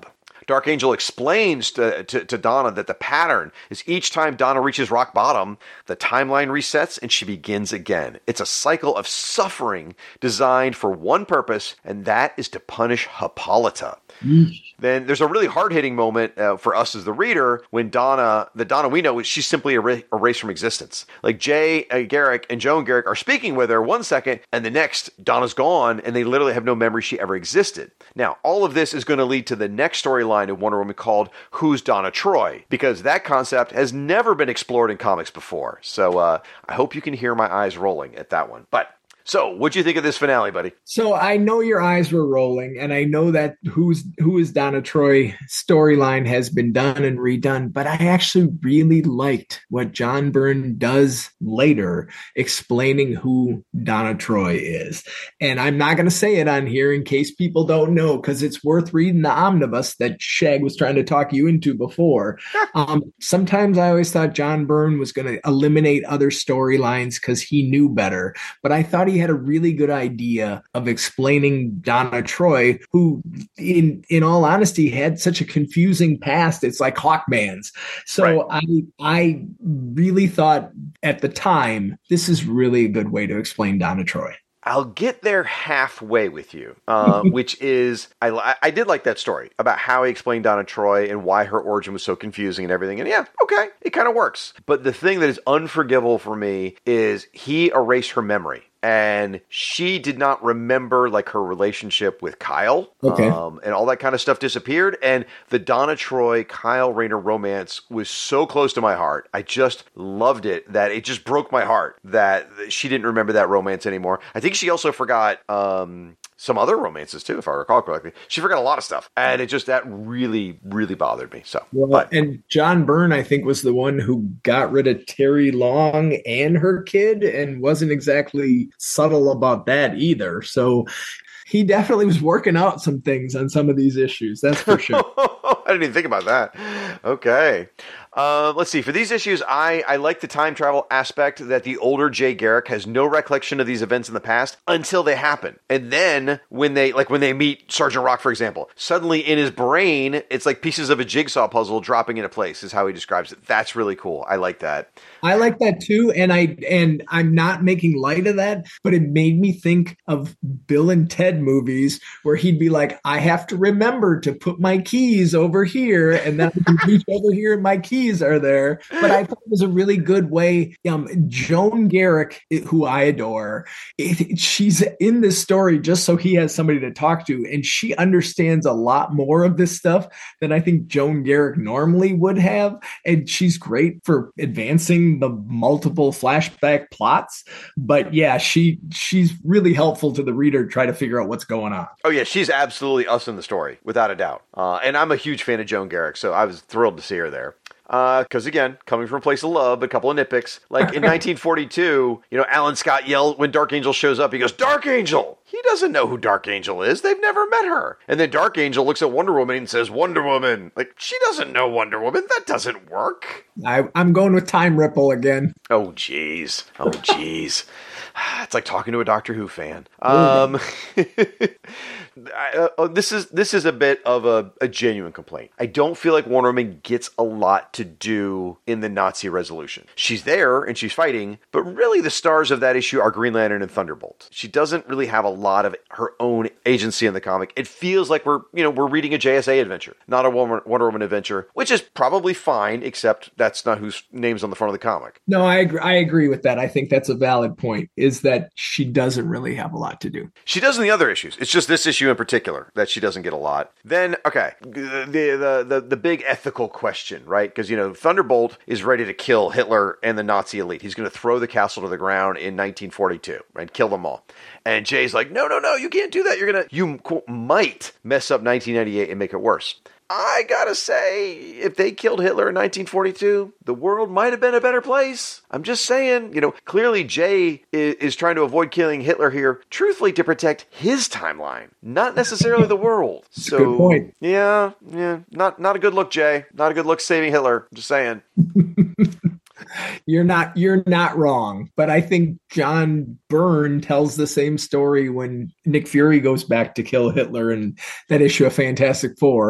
Dark Angel explains to, to, to Donna that the pattern is each time Donna reaches rock bottom, the timeline resets and she begins again. It's a cycle of suffering designed for one purpose, and that is to punish Hippolyta. Mm. Then there's a really hard-hitting moment uh, for us as the reader when Donna, the Donna we know, she's simply er- erased from existence. Like Jay uh, Garrick and Joan Garrick are speaking with her one second, and the next, Donna's gone, and they literally have no memory she ever existed. Now, all of this is going to lead to the next storyline of Wonder Woman called Who's Donna Troy? Because that concept has never been explored in comics before. So uh, I hope you can hear my eyes rolling at that one. But so, what'd you think of this finale, buddy? So I know your eyes were rolling, and I know that who's who is Donna Troy storyline has been done and redone, but I actually really liked what John Byrne does later, explaining who Donna Troy is. And I'm not going to say it on here in case people don't know, because it's worth reading the omnibus that Shag was trying to talk you into before. um, sometimes I always thought John Byrne was going to eliminate other storylines because he knew better, but I thought he had a really good idea of explaining Donna Troy, who in in all honesty had such a confusing past. It's like Hawkman's. So right. I I really thought at the time, this is really a good way to explain Donna Troy. I'll get there halfway with you, uh, which is, I, I did like that story about how he explained Donna Troy and why her origin was so confusing and everything. And yeah, okay, it kind of works. But the thing that is unforgivable for me is he erased her memory. And she did not remember like her relationship with Kyle, okay. um, and all that kind of stuff disappeared. And the Donna Troy, Kyle Rayner romance was so close to my heart. I just loved it that it just broke my heart that she didn't remember that romance anymore. I think she also forgot um, some other romances too, if I recall correctly. She forgot a lot of stuff, and it just that really, really bothered me. So, well, but, and John Byrne, I think, was the one who got rid of Terry Long and her kid, and wasn't exactly subtle about that either. So he definitely was working out some things on some of these issues. That's for sure. I didn't even think about that. Okay. Uh, let's see. For these issues, I, I like the time travel aspect that the older Jay Garrick has no recollection of these events in the past until they happen. And then when they, like when they meet Sergeant Rock, for example, suddenly in his brain, it's like pieces of a jigsaw puzzle dropping into place is how he describes it. That's really cool. I like that. I like that too. And I, and I'm not making light of that, but it made me think of Bill and Ted movies where he'd be like, I have to remember to put my keys over here. And then I can reach over here and my keys are there. But I thought it was a really good way. Um, Joan Garrick, who I adore, it, she's in this story just so he has somebody to talk to. And she understands a lot more of this stuff than I think Joan Garrick normally would have. And she's great for advancing the multiple flashback plots. But yeah, she she's really helpful to the reader to try to figure out what's going on. Oh yeah, she's absolutely us in the story, without a doubt. Uh, and I'm a huge fan of Joan Garrick, so I was thrilled to see her there. Because uh, again, coming from a place of love, a couple of nitpicks. Like in nineteen forty-two, you know, Alan Scott yelled when Dark Angel shows up. He goes, "Dark Angel!" He doesn't know who Dark Angel is. They've never met her. And then Dark Angel looks at Wonder Woman and says, "Wonder Woman." Like, she doesn't know Wonder Woman. That doesn't work. I, I'm going with Time Ripple again. Oh, jeez. Oh, jeez. It's like talking to a Doctor Who fan. Um, I, uh, this is this is a bit of a, a genuine complaint. I don't feel like Wonder Woman gets a lot to do in the Nazi resolution. She's there and she's fighting, but really the stars of that issue are Green Lantern and Thunderbolt. She doesn't really have a lot of her own agency in the comic. It feels like we're you know we're reading a J S A adventure, not a Wonder Woman adventure, which is probably fine, except that's not whose name's on the front of the comic. No, I agree, I agree with that. I think that's a valid point. Is that she doesn't really have a lot to do. She does in the other issues. It's just this issue in particular that she doesn't get a lot. Then, okay, the the the, the big ethical question, right? Because, you know, Thunderbolt is ready to kill Hitler and the Nazi elite. He's going to throw the castle to the ground in nineteen forty-two, right? Kill them all. And Jay's like, no, no, no, you can't do that. You're going to, you quote, might mess up nineteen ninety-eight and make it worse. I gotta say, if they killed Hitler in nineteen forty-two, the world might have been a better place. I'm just saying, you know, clearly Jay is, is trying to avoid killing Hitler here, truthfully to protect his timeline, not necessarily the world. That's so, a good point. yeah, yeah, not not a good look, Jay. Not a good look saving Hitler. I'm just saying. You're not you're not wrong, but I think John Byrne tells the same story when Nick Fury goes back to kill Hitler in that issue of Fantastic Four.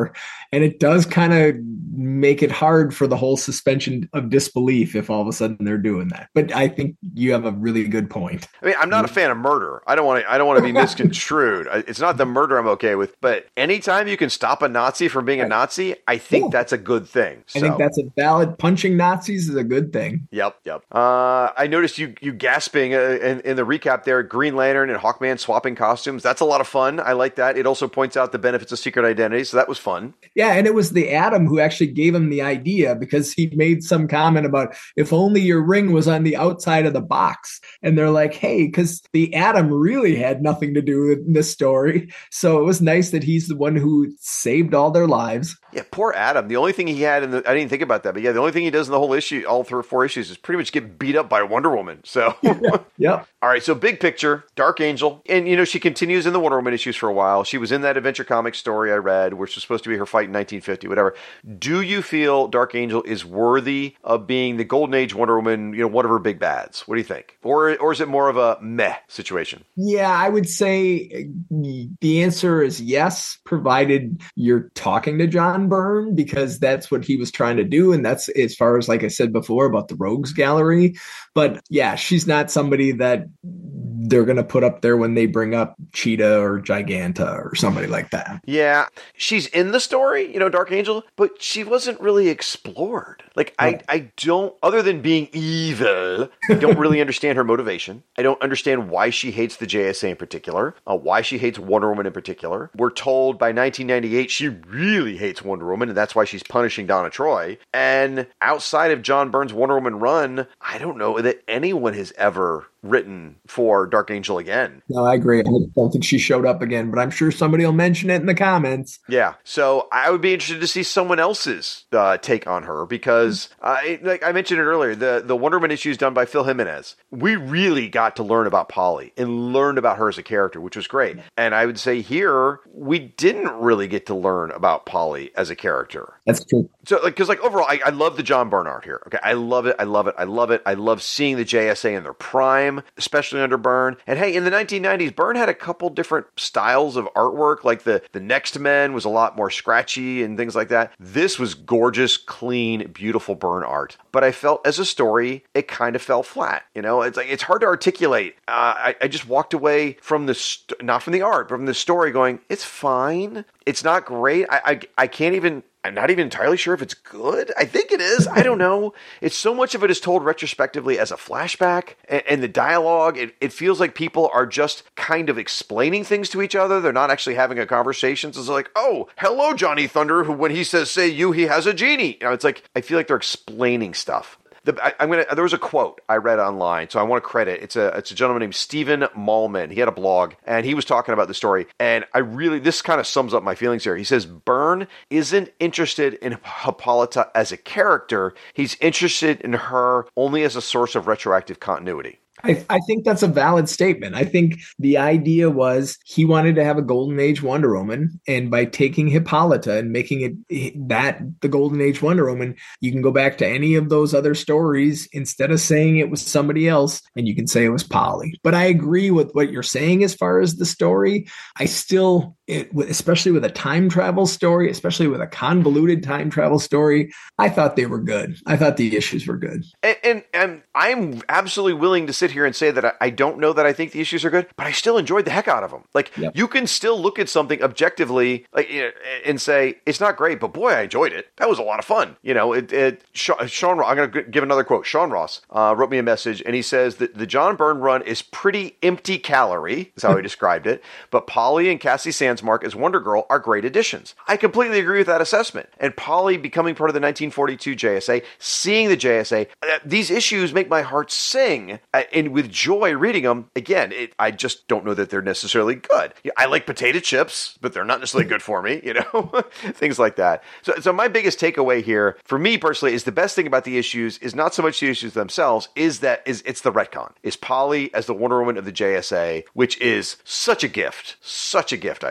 And it does kind of make it hard for the whole suspension of disbelief if all of a sudden they're doing that. But I think you have a really good point. I mean, I'm not a fan of murder. I don't want to. I don't want to be misconstrued. It's not the murder I'm okay with, but anytime you can stop a Nazi from being a Nazi, I think yeah. that's a good thing. So. I think that's a valid. Punching Nazis is a good thing. Yep, yep. Uh, I noticed you you gasping uh, in, in the recap there. Green Lantern and Hawkman swapping costumes. That's a lot of fun. I like that. It also points out the benefits of secret identity, so that was fun. Yeah, and it was the Atom who actually gave him the idea because he made some comment about if only your ring was on the outside of the box. And they're like, hey, because the Atom really had nothing to do with this story. So it was nice that he's the one who saved all their lives. Yeah, poor Atom. The only thing he had in the, I didn't think about that, but yeah, the only thing he does in the whole issue, all three or four issues, is pretty much get beat up by Wonder Woman. So, yeah. Yep. All right, so big picture, Dark Angel. And, you know, she continues in the Wonder Woman issues for a while. She was in that Adventure Comics story I read, which was supposed to be her fight in nineteen fifty, whatever. Do you feel Dark Angel is worthy of being the Golden Age Wonder Woman, you know, one of her big bads? What do you think? Or, or is it more of a meh situation? Yeah, I would say the answer is yes, provided you're talking to John Byrne, because that's what he was trying to do. And that's as far as, like I said before, about the Rogues Gallery. But yeah, she's not somebody that they're going to put up there when they bring up Cheetah or Giganta or somebody like that. Yeah, she's in the story, you know, Dark Angel, but she wasn't really explored. Like, right. I, I don't, other than being evil, I don't really understand her motivation. I don't understand why she hates the J S A in particular, uh, why she hates Wonder Woman in particular. We're told by nineteen ninety-eight she really hates Wonder Woman, and that's why she's punishing Donna Troy. And outside of John Byrne's Wonder Woman run, I don't know that anyone has ever written for Dark Angel again. No, I agree. I don't think she showed up again, but I'm sure somebody will mention it in the comments. Yeah, so I would be interested to see someone else's uh, take on her, because uh, it, like I mentioned it earlier, the, the Wonder Woman issues done by Phil Jimenez, we really got to learn about Polly and learn about her as a character, which was great. And I would say here, we didn't really get to learn about Polly as a character. That's true. So, like, because like overall, I, I love the John Byrne art here. Okay, I love it. I love it. I love it. I love seeing the J S A in their prime, especially under Byrne. And hey, in the nineteen nineties, Byrne had a couple different styles of artwork. Like the the Next Men was a lot more scratchy and things like that. This was gorgeous, clean, beautiful Byrne art. But I felt as a story, it kind of fell flat. You know, it's like it's hard to articulate. Uh, I, I just walked away from the st- not from the art, but from the story, going, it's fine. It's not great. I I, I can't even. I'm not even entirely sure if it's good. I think it is. I don't know. It's so much of it is told retrospectively as a flashback, and, and the dialogue, it, it feels like people are just kind of explaining things to each other. They're not actually having a conversation. So it's like, oh, hello, Johnny Thunder, who when he says, say you, he has a genie. You know, it's like, I feel like they're explaining stuff. The, I, I'm gonna. There was a quote I read online, so I want to credit. It's a it's a gentleman named Stephen Malman. He had a blog, and he was talking about the story. And I really, this kind of sums up my feelings here. He says Byrne isn't interested in Hippolyta as a character. He's interested in her only as a source of retroactive continuity. I, I think that's a valid statement. I think the idea was he wanted to have a Golden Age Wonder Woman, and by taking Hippolyta and making it that the Golden Age Wonder Woman, you can go back to any of those other stories instead of saying it was somebody else, and you can say it was Polly. But I agree with what you're saying as far as the story. I still, it, especially with a time travel story, especially with a convoluted time travel story, I thought they were good. I thought the issues were good. And, and, and I'm absolutely willing to sit here and say that I, I don't know that I think the issues are good, but I still enjoyed the heck out of them. Like, yep. You can still look at something objectively, like, you know, and say it's not great, but boy, I enjoyed it. That was a lot of fun. You know, it. it Sean, I'm going to give another quote. Sean Ross uh, wrote me a message, and he says that the John Byrne run is pretty empty calorie, is how he described it. But Polly and Cassie Sandsmark as Wonder Girl are great additions. I completely agree with that assessment. And Polly becoming part of the nineteen forty-two J S A, seeing the J S A, uh, these issues make my heart sing. Uh, and with joy reading them, again, it, I just don't know that they're necessarily good. I like potato chips, but they're not necessarily good for me, you know, things like that. So, so my biggest takeaway here, for me personally, is the best thing about the issues is not so much the issues themselves, is that is it's the retcon. Is Polly as the Wonder Woman of the J S A, which is such a gift, such a gift, I think.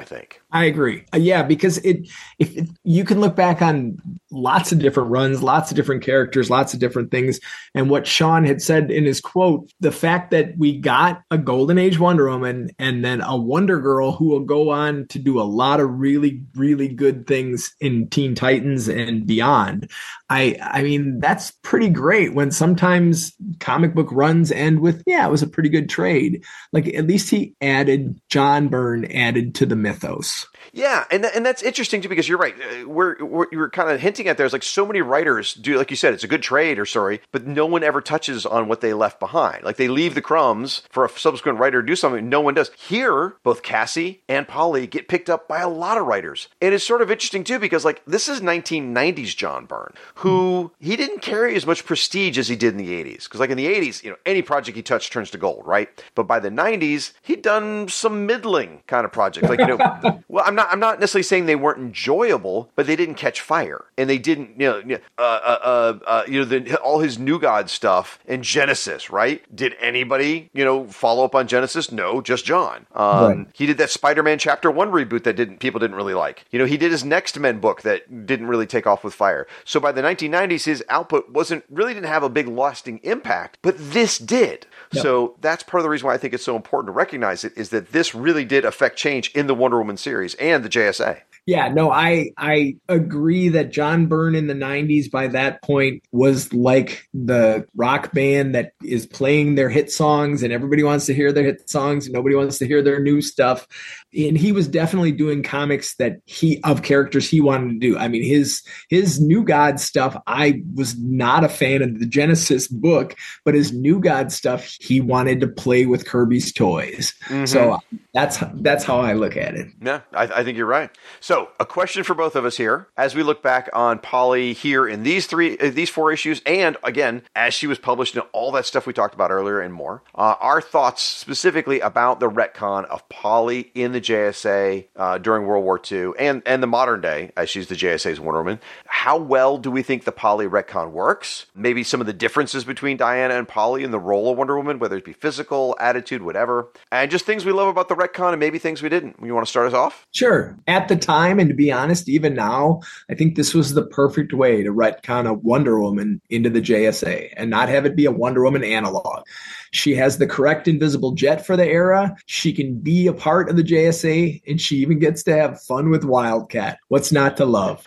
I agree. Uh, yeah, because it if it, you can look back on lots of different runs, lots of different characters, lots of different things, and what Sean had said in his quote, the fact that we got a Golden Age Wonder Woman and then a Wonder Girl who will go on to do a lot of really, really good things in Teen Titans and beyond. I I mean, that's pretty great when sometimes comic book runs end with, yeah, it was a pretty good trade. Like at least he added, John Byrne added to the mythos. Yeah, and th- and that's interesting too because you're right. Uh, We're, we're you were kind of hinting at there's like so many writers do, like you said, it's a good trade or sorry, but no one ever touches on what they left behind. Like they leave the crumbs for a subsequent writer to do something. No one does. Here, both Cassie and Polly get picked up by a lot of writers, and it's sort of interesting too because like this is nineteen nineties John Byrne, who he didn't carry as much prestige as he did in the eighties. Because like in the eighties, you know, any project he touched turns to gold, right? But by the nineties, he'd done some middling kind of projects, like you know, well, I'm not. I'm not necessarily saying they weren't enjoyable, but they didn't catch fire, and they didn't, you know, uh, uh, uh, you know, the, all his New God stuff and Genesis, right? Did anybody, you know, follow up on Genesis? No, just John. Um, right. He did that Spider-Man Chapter One reboot that didn't people didn't really like. You know, he did his Next Men book that didn't really take off with fire. So by the nineteen nineties, his output wasn't really didn't have a big lasting impact, but this did. Yep. So that's part of the reason why I think it's so important to recognize it is that this really did affect change in the Wonder Woman series and the J S A. Yeah, no, I I agree that John Byrne in the nineties by that point was like the rock band that is playing their hit songs and everybody wants to hear their hit songs and nobody wants to hear their new stuff. And he was definitely doing comics that he of characters he wanted to do. I mean, his his New God stuff, I was not a fan of the Genesis book, but his New God stuff, he wanted to play with Kirby's toys. Mm-hmm. So that's that's how I look at it. Yeah, I, I think you're right. So a question for both of us here, as we look back on Polly here in these three, uh, these four issues, and again, as she was published and all that stuff we talked about earlier and more, uh, our thoughts specifically about the retcon of Polly in the J S A uh, during World War Two and, and the modern day, as she's the J S A's Wonder Woman. How well do we think the Polly retcon works? Maybe some of the differences between Diana and Polly in the role of Wonder Woman, whether it be physical, attitude, whatever, and just things we love about the retcon and maybe things we didn't. You want to start us off? Sure. At the time, and to be honest, even now, I think this was the perfect way to retcon a Wonder Woman into the J S A and not have it be a Wonder Woman analog. She has the correct invisible jet for the era. She can be a part of the J S A, and she even gets to have fun with Wildcat. What's not to love?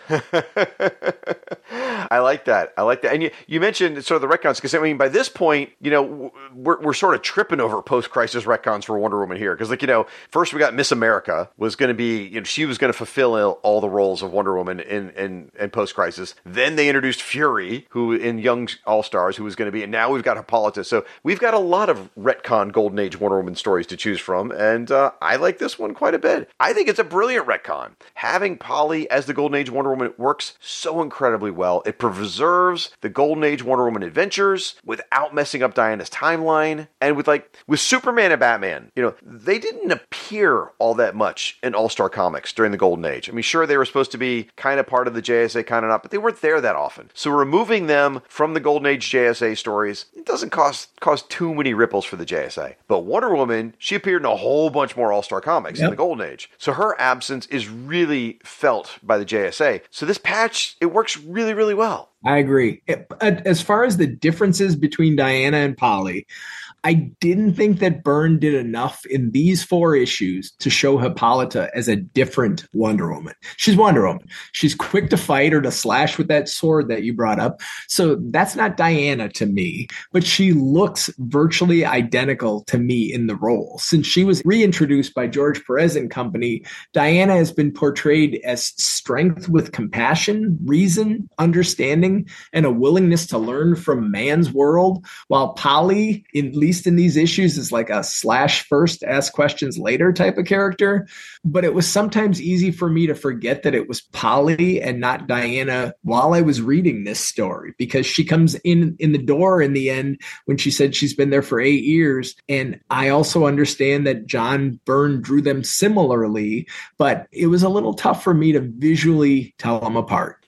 I like that. I like that. And you, you mentioned sort of the retcons, because I mean, by this point, you know, we're, we're sort of tripping over post-crisis retcons for Wonder Woman here. Because, like, you know, first we got Miss America was going to be, you know, she was going to fulfill all the roles of Wonder Woman in, in, in post-crisis. Then they introduced Fury, who in Young All-Stars, who was going to be, and now we've got Hippolyta. So we've got a lot of retcon Golden Age Wonder Woman stories to choose from, and uh, I like this one quite a bit. I think it's a brilliant retcon. Having Polly as the Golden Age Wonder Woman works so incredibly well. It preserves the Golden Age Wonder Woman adventures without messing up Diana's timeline, and with like with Superman and Batman, you know, they didn't appear all that much in All-Star Comics during the Golden Age. I mean, sure, they were supposed to be kind of part of the J S A, kind of not, but they weren't there that often. So removing them from the Golden Age J S A stories, it doesn't cause cause too many ripples for the J S A. But Wonder Woman, she appeared in a whole bunch more All-Star Comics yep. in the Golden Age. So her absence is really felt by the J S A. So this patch, it works really, really well. I agree. As far as the differences between Diana and Polly, I didn't think that Byrne did enough in these four issues to show Hippolyta as a different Wonder Woman. She's Wonder Woman. She's quick to fight or to slash with that sword that you brought up. So that's not Diana to me, but she looks virtually identical to me in the role. Since she was reintroduced by George Perez and company, Diana has been portrayed as strength with compassion, reason, understanding, and a willingness to learn from man's world, while Polly, in least in these issues, is like a slash first, ask questions later type of character. But it was sometimes easy for me to forget that it was Polly and not Diana while I was reading this story, because she comes in in the door in the end when she said she's been there for eight years. And I also understand that John Byrne drew them similarly, but it was a little tough for me to visually tell them apart.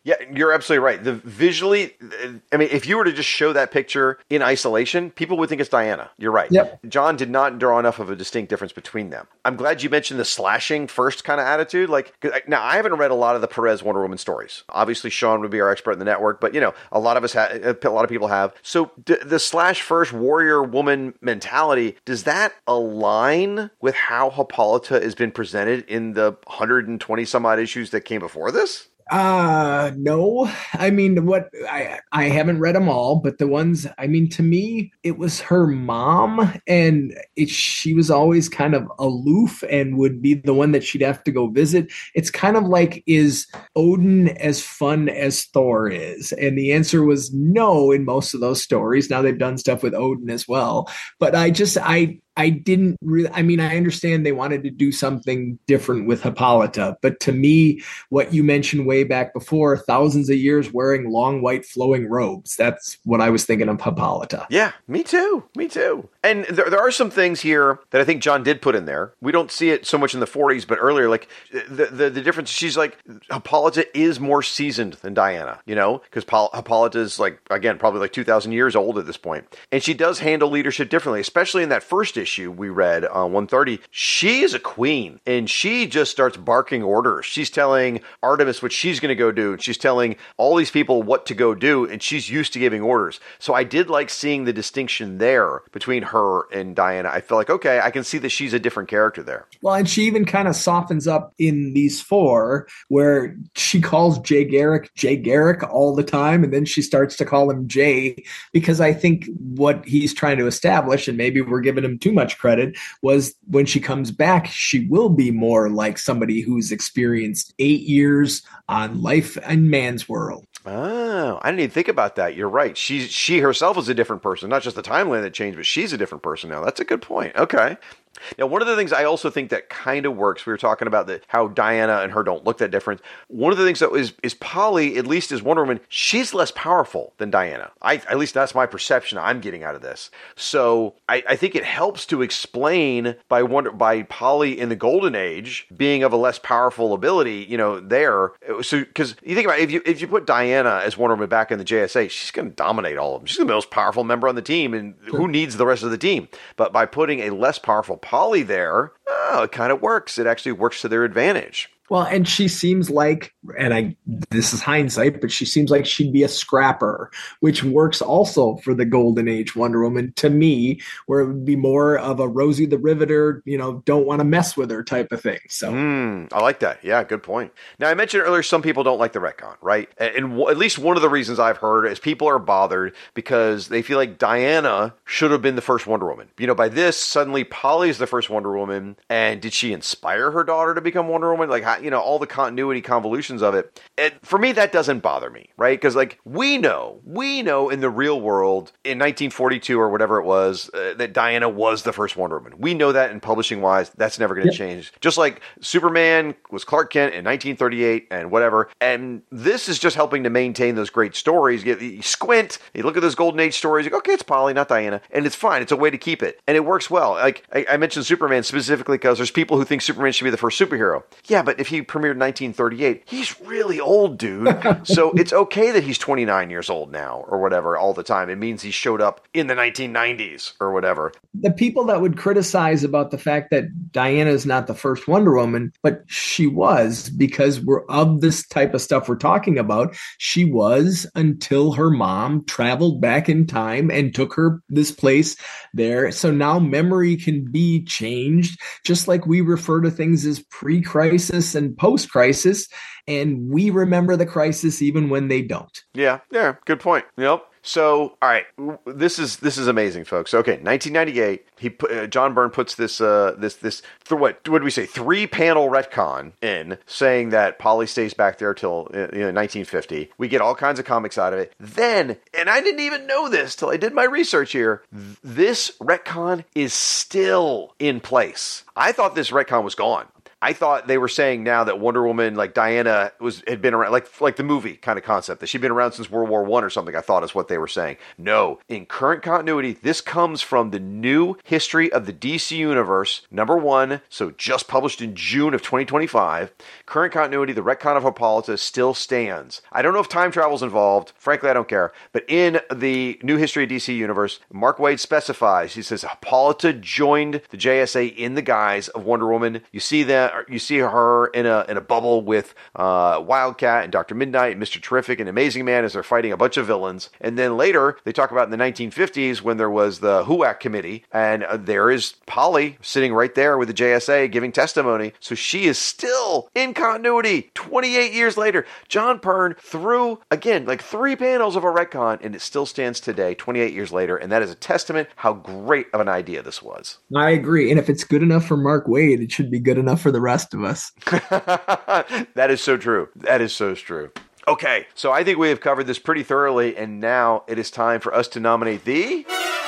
Yeah, you're absolutely right. The visually, I mean, if you were to just show that picture in isolation, people would think it's Diana. You're right. Yep. John did not draw enough of a distinct difference between them. I'm glad you mentioned the slashing first kind of attitude. Like, now I haven't read a lot of the Perez Wonder Woman stories. Obviously, Sean would be our expert in the network, but you know, a lot of us have, a lot of people have. So d- the slash first warrior woman mentality, does that align with how Hippolyta has been presented in the one hundred twenty some odd issues that came before this? Uh, no. I mean, what I I haven't read them all, but the ones, I mean, to me, it was her mom, and it, she was always kind of aloof and would be the one that she'd have to go visit. It's kind of like, is Odin as fun as Thor is? And the answer was no in most of those stories. Now they've done stuff with Odin as well, but I just I. I didn't really, I mean, I understand they wanted to do something different with Hippolyta, but to me, what you mentioned way back before, thousands of years wearing long white flowing robes, that's what I was thinking of Hippolyta. Yeah, me too. Me too. And there, there are some things here that I think John did put in there. We don't see it so much in the forties, but earlier, like the, the, the difference, she's like, Hippolyta is more seasoned than Diana, you know, because Hippolyta is like, again, probably like two thousand years old at this point. And she does handle leadership differently, especially in that first issue we read on one thirty. She is a queen, and she just starts barking orders. She's telling Artemis what she's going to go do. She's telling all these people what to go do, and she's used to giving orders. So I did like seeing the distinction there between her and Diana. I feel like, okay, I can see that she's a different character there. Well, and she even kind of softens up in these four, where she calls Jay Garrick Jay Garrick all the time, and then she starts to call him Jay, because I think what he's trying to establish, and maybe we're giving him too much credit, was when she comes back, she will be more like somebody who's experienced eight years on Life and Man's World. Oh, I didn't even think about that. You're right. She she herself is a different person, not just the timeline that changed, but she's a different person now. That's a good point. Okay. Now, one of the things I also think that kind of works, we were talking about the, how Diana and her don't look that different. One of the things that is, is Polly, at least as Wonder Woman, she's less powerful than Diana. I, at least that's my perception I'm getting out of this. So I, I think it helps to explain by Wonder, by Polly in the Golden Age being of a less powerful ability, you know, there. So, because you think about it, if you, if you put Diana as Wonder Woman back in the J S A, she's going to dominate all of them. She's the most powerful member on the team, and who needs the rest of the team? But by putting a less powerful Polly there, oh, it kind of works. It actually works to their advantage. Well, and she seems like, and I, this is hindsight, but she seems like she'd be a scrapper, which works also for the Golden Age Wonder Woman to me, where it would be more of a Rosie the Riveter, you know, don't want to mess with her type of thing. So mm, I like that. Yeah, good point. Now, I mentioned earlier, some people don't like the retcon, right? And w- at least one of the reasons I've heard is people are bothered because they feel like Diana should have been the first Wonder Woman. You know, by this, suddenly Polly's the first Wonder Woman. And did she inspire her daughter to become Wonder Woman? Like, how, you know, all the continuity convolutions of it. And for me, that doesn't bother me, right? Because like we know, we know in the real world in nineteen forty-two or whatever it was, uh, that Diana was the first Wonder Woman. We know that in publishing wise, that's never going to yep. change. Just like Superman was Clark Kent in nineteen thirty-eight and whatever. And this is just helping to maintain those great stories. You, you squint, you look at those Golden Age stories, you go, okay, it's Polly, not Diana. And it's fine. It's a way to keep it. And it works well. Like I, I mentioned Superman specifically because there's people who think Superman should be the first superhero. Yeah, but if he premiered in nineteen thirty-eight, he's really old, dude. So it's okay that he's twenty-nine years old now or whatever all the time. It means he showed up in the nineteen nineties or whatever. The people that would criticize about the fact that Diana is not the first Wonder Woman, but she was, because we're of this type of stuff we're talking about, she was until her mom traveled back in time and took her this place there. So now memory can be changed, just like we refer to things as pre-crisis and post-crisis, and we remember the crisis even when they don't. Yeah, yeah, good point. Yep. So, all right, this is this is amazing, folks. Okay, nineteen ninety-eight. He put, uh, John Byrne puts this uh this this th- what what did we say three panel retcon in, saying that Polly stays back there till uh, you know, nineteen fifty. We get all kinds of comics out of it. Then, and I didn't even know this till I did my research here. Th- this retcon is still in place. I thought this retcon was gone. I thought they were saying now that Wonder Woman, like Diana, was had been around, like like the movie kind of concept, that she'd been around since World War One or something, I thought is what they were saying. No, in current continuity, this comes from the new history of the D C Universe, number one, so just published in June of twenty twenty-five. Current continuity, the retcon of Hippolyta still stands. I don't know if time travel's involved. Frankly, I don't care. But in the new history of D C Universe, Mark Waid specifies, he says, Hippolyta joined the J S A in the guise of Wonder Woman. You see that, you see her in a in a bubble with uh, Wildcat and Doctor Midnight and Mister Terrific and Amazing Man as they're fighting a bunch of villains. And then later, they talk about in the nineteen fifties when there was the HUAC committee, and uh, there is Polly sitting right there with the J S A giving testimony. So she is still in continuity twenty-eight years later. John Byrne threw, again, like three panels of a retcon, and it still stands today, twenty-eight years later. And that is a testament how great of an idea this was. I agree. And if it's good enough for Mark Waid, it should be good enough for the rest of us. That is so true. That is so true. Okay, so I think we have covered this pretty thoroughly, and now it is time for us to nominate the...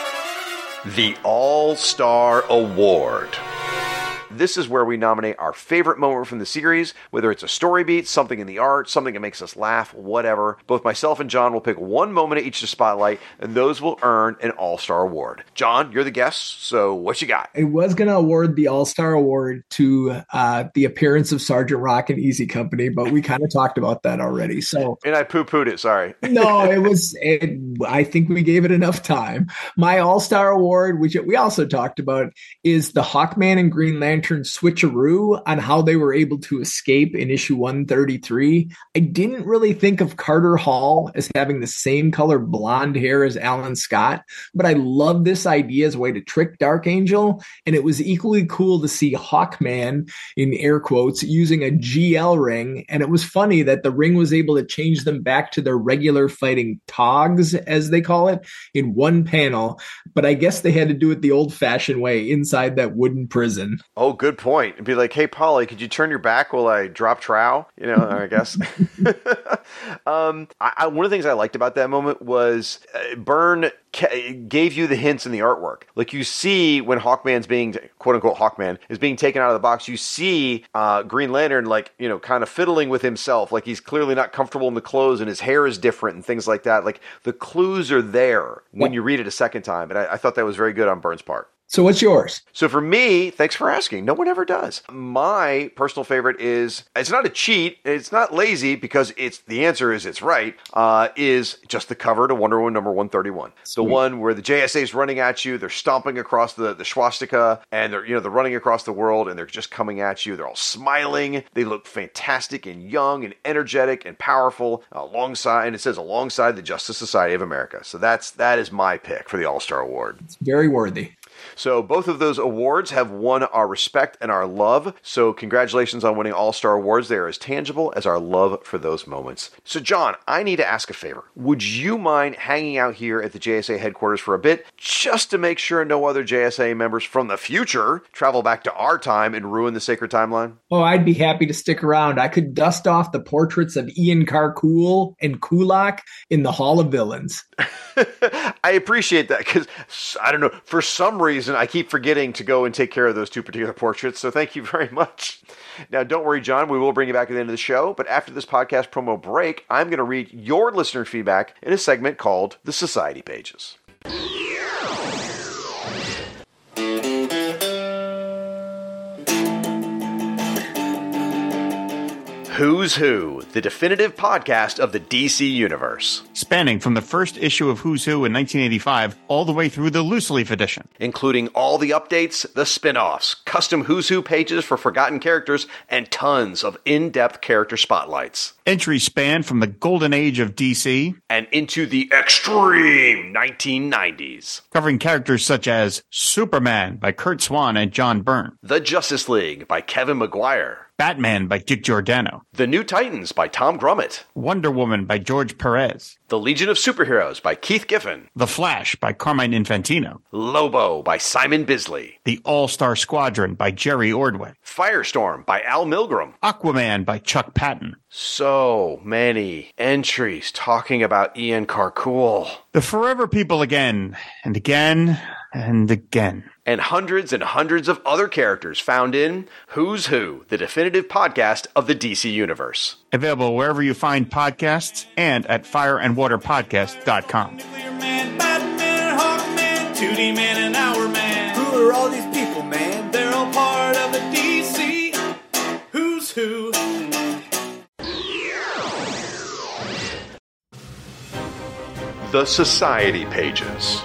The All-Star Award. This is where we nominate our favorite moment from the series, whether it's a story beat, something in the art, something that makes us laugh, whatever. Both myself and John will pick one moment each to spotlight, and those will earn an All-Star Award. John, you're the guest, so what you got? I was going to award the All-Star Award to uh, the appearance of Sergeant Rock and Easy Company, but we kind of talked about that already. So, and I poo-pooed it, sorry. No, it was, it, I think we gave it enough time. My All-Star Award, which we also talked about, is the Hawkman and Green Lantern switcheroo on how they were able to escape in issue one thirty-three. I didn't really think of Carter Hall as having the same color blonde hair as Alan Scott, but I love this idea as a way to trick Dark Angel, and it was equally cool to see Hawkman, in air quotes, using a G L ring, and it was funny that the ring was able to change them back to their regular fighting togs, as they call it, in one panel, but I guess they had to do it the old-fashioned way inside that wooden prison. Oh, good point. And be like, hey, Polly, could you turn your back while I drop trow? You know, I guess. um, I, I, one of the things I liked about that moment was uh, Byrne ca- gave you the hints in the artwork. Like you see when Hawkman's being, quote unquote, Hawkman is being taken out of the box, you see uh, Green Lantern, like, you know, kind of fiddling with himself. Like he's clearly not comfortable in the clothes and his hair is different and things like that. Like the clues are there when you read it a second time. And I, I thought that was very good on Byrne's part. So what's yours? So for me, thanks for asking. No one ever does. My personal favorite is, it's not a cheat, it's not lazy because it's the answer is it's right, uh, is just the cover to Wonder Woman number one thirty-one. Sweet. The one where the J S A is running at you, they're stomping across the, the swastika, and they're, you know, they're running across the world and they're just coming at you. They're all smiling. They look fantastic and young and energetic and powerful alongside, and it says alongside the Justice Society of America. So that's, that is my pick for the All-Star Award. It's very worthy. So both of those awards have won our respect and our love. So congratulations on winning All-Star Awards. They are as tangible as our love for those moments. So John, I need to ask a favor. Would you mind hanging out here at the J S A headquarters for a bit, just to make sure no other J S A members from the future travel back to our time and ruin the sacred timeline? Oh, I'd be happy to stick around. I could dust off the portraits of Ian Karkull and Kulak in the Hall of Villains. I appreciate that because, I don't know, for some reason, I keep forgetting to go and take care of those two particular portraits. So thank you very much. Now, don't worry, John. We will bring you back at the end of the show. But after this podcast promo break, I'm going to read your listener feedback in a segment called The Society Pages. Who's Who, the definitive podcast of the D C Universe. Spanning from the first issue of Who's Who in nineteen eighty-five all the way through the Loose Leaf edition. Including all the updates, the spin-offs, custom Who's Who pages for forgotten characters, and tons of in-depth character spotlights. Entries span from the golden age of D C and into the extreme nineteen nineties. Covering characters such as Superman by Curt Swan and John Byrne. The Justice League by Kevin Maguire. Batman by Dick Giordano. The New Titans by Tom Grummett. Wonder Woman by George Perez. The Legion of Superheroes by Keith Giffen. The Flash by Carmine Infantino. Lobo by Simon Bisley. The All-Star Squadron by Jerry Ordway. Firestorm by Al Milgrom. Aquaman by Chuck Patton. So many entries talking about Ian Karkull. The Forever People again and again and again. and hundreds and hundreds of other characters found in Who's Who, the definitive podcast of the D C Universe. Available wherever you find podcasts and at fire and water podcast dot com. Nuclear Man, Batman, Hawkman, two D Man, and Hour Man. Who are all these people, man? They're all part of the D C Who's Who. The Society Pages.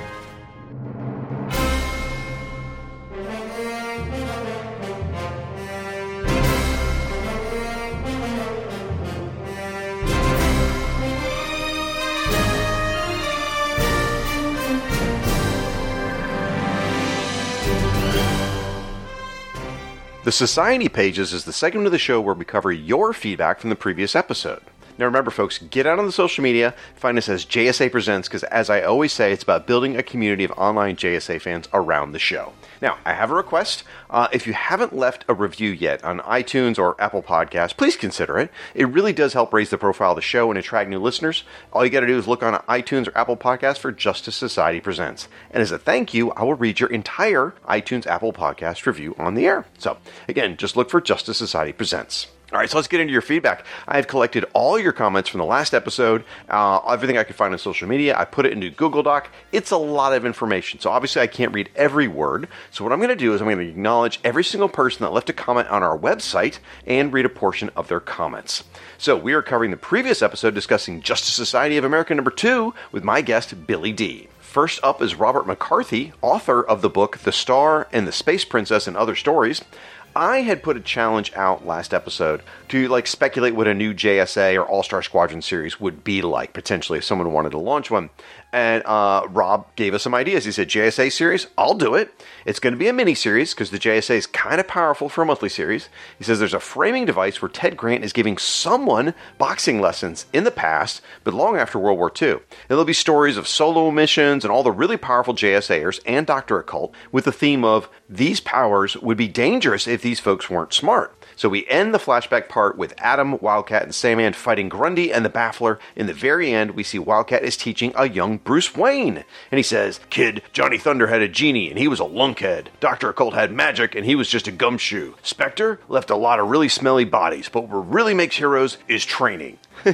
The Society Pages is the segment of the show where we cover your feedback from the previous episode. Now remember, folks, get out on the social media, find us as J S A Presents, because as I always say, it's about building a community of online J S A fans around the show. Now, I have a request. Uh, if you haven't left a review yet on iTunes or Apple Podcasts, please consider it. It really does help raise the profile of the show and attract new listeners. All you got to do is look on iTunes or Apple Podcasts for Justice Society Presents. And as a thank you, I will read your entire iTunes Apple Podcast review on the air. So, again, just look for Justice Society Presents. All right, so let's get into your feedback. I have collected all your comments from the last episode, uh, everything I could find on social media. I put it into Google Doc. It's a lot of information, so obviously I can't read every word. So what I'm going to do is I'm going to acknowledge every single person that left a comment on our website and read a portion of their comments. So we are covering the previous episode discussing Justice Society of America number two with my guest, Billy D. First up is Robert McCarthy, author of the book The Star and the Space Princess and Other Stories. I had put a challenge out last episode to like speculate what a new J S A or All-Star Squadron series would be like, potentially, if someone wanted to launch one. And uh, Rob gave us some ideas. He said, J S A series, I'll do it. It's going to be a mini-series because the J S A is kind of powerful for a monthly series. He says there's a framing device where Ted Grant is giving someone boxing lessons in the past, but long after World War Two. And there'll be stories of solo missions and all the really powerful J S A'ers and Doctor Occult with the theme of these powers would be dangerous if these folks weren't smart. So we end the flashback part with Adam, Wildcat, and Sandman fighting Grundy and the Baffler. In the very end, we see Wildcat is teaching a young Bruce Wayne. And he says, kid, Johnny Thunder had a genie and he was a lunkhead. Doctor Occult had magic and he was just a gumshoe. Spectre left a lot of really smelly bodies, but what really makes heroes is training.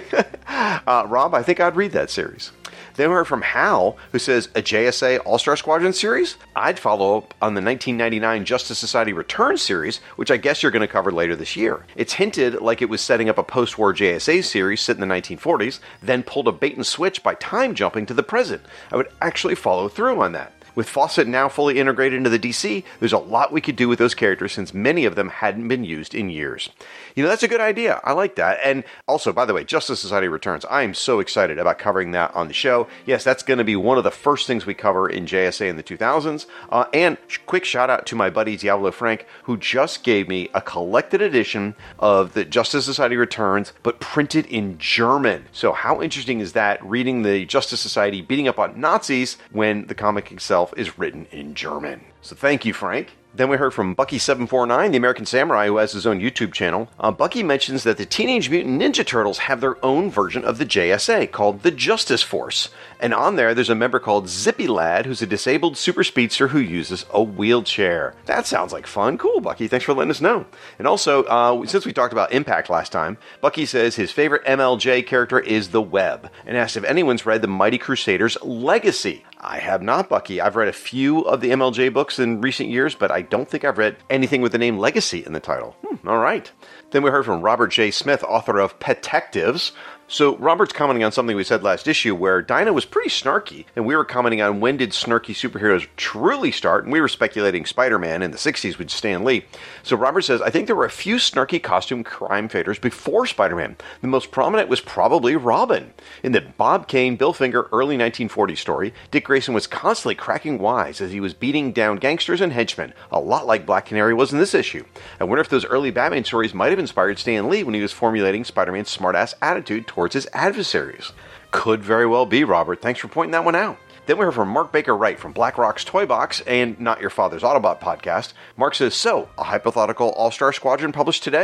uh, Rob, I think I'd read that series. Then we heard from Hal, who says, a J S A All-Star Squadron series? I'd follow up on the nineteen ninety-nine Justice Society Returns series, which I guess you're going to cover later this year. It's hinted like it was setting up a post-war J S A series set in the nineteen forties, then pulled a bait and switch by time jumping to the present. I would actually follow through on that. With Fawcett now fully integrated into the D C, there's a lot we could do with those characters since many of them hadn't been used in years. You know, that's a good idea. I like that. And also, by the way, Justice Society Returns. I am so excited about covering that on the show. Yes, that's going to be one of the first things we cover in J S A in the two thousands. Uh, and quick shout out to my buddy Diablo Frank, who just gave me a collected edition of the Justice Society Returns, but printed in German. So how interesting is that, reading the Justice Society beating up on Nazis when the comic itself is written in German. So thank you, Frank. Then we heard from Bucky seven four nine, the American Samurai, who has his own YouTube channel. Uh, Bucky mentions that the Teenage Mutant Ninja Turtles have their own version of the J S A called the Justice Force. And on there, there's a member called Zippy Lad, who's a disabled super speedster who uses a wheelchair. That sounds like fun. Cool, Bucky. Thanks for letting us know. And also, uh, since we talked about Impact last time, Bucky says his favorite M L J character is the Web, and asked if anyone's read the Mighty Crusaders Legacy. I have not, Bucky. I've read a few of the M L J books in recent years, but I don't think I've read anything with the name Legacy in the title. Hmm, all right. Then we heard from Robert J. Smith, author of Petectives. So Robert's commenting on something we said last issue where Dinah was pretty snarky, and we were commenting on when did snarky superheroes truly start, and we were speculating Spider-Man in the sixties with Stan Lee. So Robert says, I think there were a few snarky costume crime fighters before Spider-Man. The most prominent was probably Robin. In the Bob Kane, Bill Finger early nineteen forties story, Dick Grayson was constantly cracking wise as he was beating down gangsters and henchmen, a lot like Black Canary was in this issue. I wonder if those early Batman stories might have inspired Stan Lee when he was formulating Spider-Man's smartass attitude towards his adversaries. Could very well be, Robert. Thanks for pointing that one out. Then we heard from Mark Baker Wright from Black Rock's Toy Box and Not Your Father's Autobot podcast. Mark says, so, a hypothetical All-Star Squadron published today?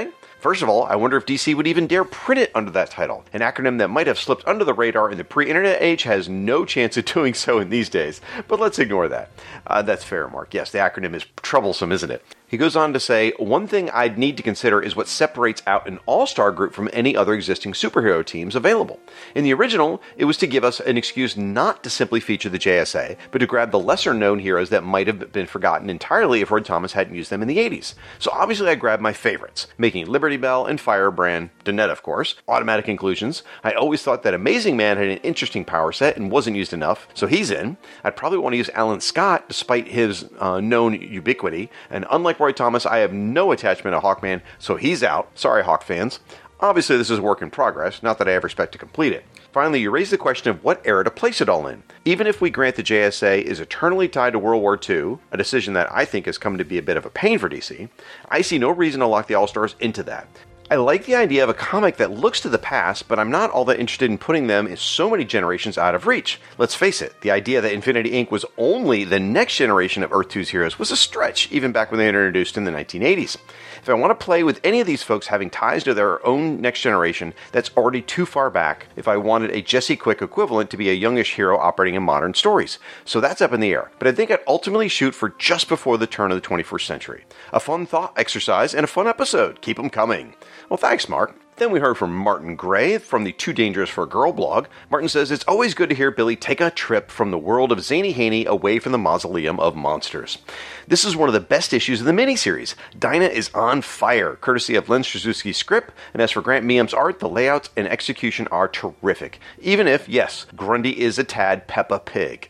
First of all, I wonder if D C would even dare print it under that title. An acronym that might have slipped under the radar in the pre-internet age has no chance of doing so in these days, but let's ignore that. Uh, that's fair, Mark. Yes, the acronym is troublesome, isn't it? He goes on to say, one thing I'd need to consider is what separates out an all-star group from any other existing superhero teams available. In the original, it was to give us an excuse not to simply feature the J S A, but to grab the lesser-known heroes that might have been forgotten entirely if Roy Thomas hadn't used them in the eighties. So obviously I grabbed my favorites, making Liberty Bell and Firebrand, Donette of course, automatic inclusions. I always thought that Amazing Man had an interesting power set and wasn't used enough, so he's in. I'd probably want to use Alan Scott despite his uh, known ubiquity, and unlike Roy Thomas, I have no attachment to Hawkman, so he's out. Sorry, Hawk fans. Obviously, this is a work in progress, not that I ever expect to complete it. Finally, you raise the question of what era to place it all in. Even if we grant the J S A is eternally tied to World War Two, a decision that I think has come to be a bit of a pain for D C, I see no reason to lock the All-Stars into that. I like the idea of a comic that looks to the past, but I'm not all that interested in putting them in so many generations out of reach. Let's face it, the idea that Infinity Incorporated was only the next generation of Earth two's heroes was a stretch, even back when they were introduced in the nineteen eighties. If I want to play with any of these folks having ties to their own next generation, that's already too far back if I wanted a Jesse Quick equivalent to be a youngish hero operating in modern stories. So that's up in the air. But I think I'd ultimately shoot for just before the turn of the twenty-first century. A fun thought exercise and a fun episode. Keep them coming. Well, thanks, Mark. Then we heard from Martin Gray from the Too Dangerous for a Girl blog. Martin says, it's always good to hear Billy take a trip from the world of Zany Haney away from the mausoleum of monsters. This is one of the best issues of the miniseries. Dinah is on fire, courtesy of Len Straczewski's script, and as for Grant Meeham's art, the layouts and execution are terrific. Even if, yes, Grundy is a tad Peppa Pig.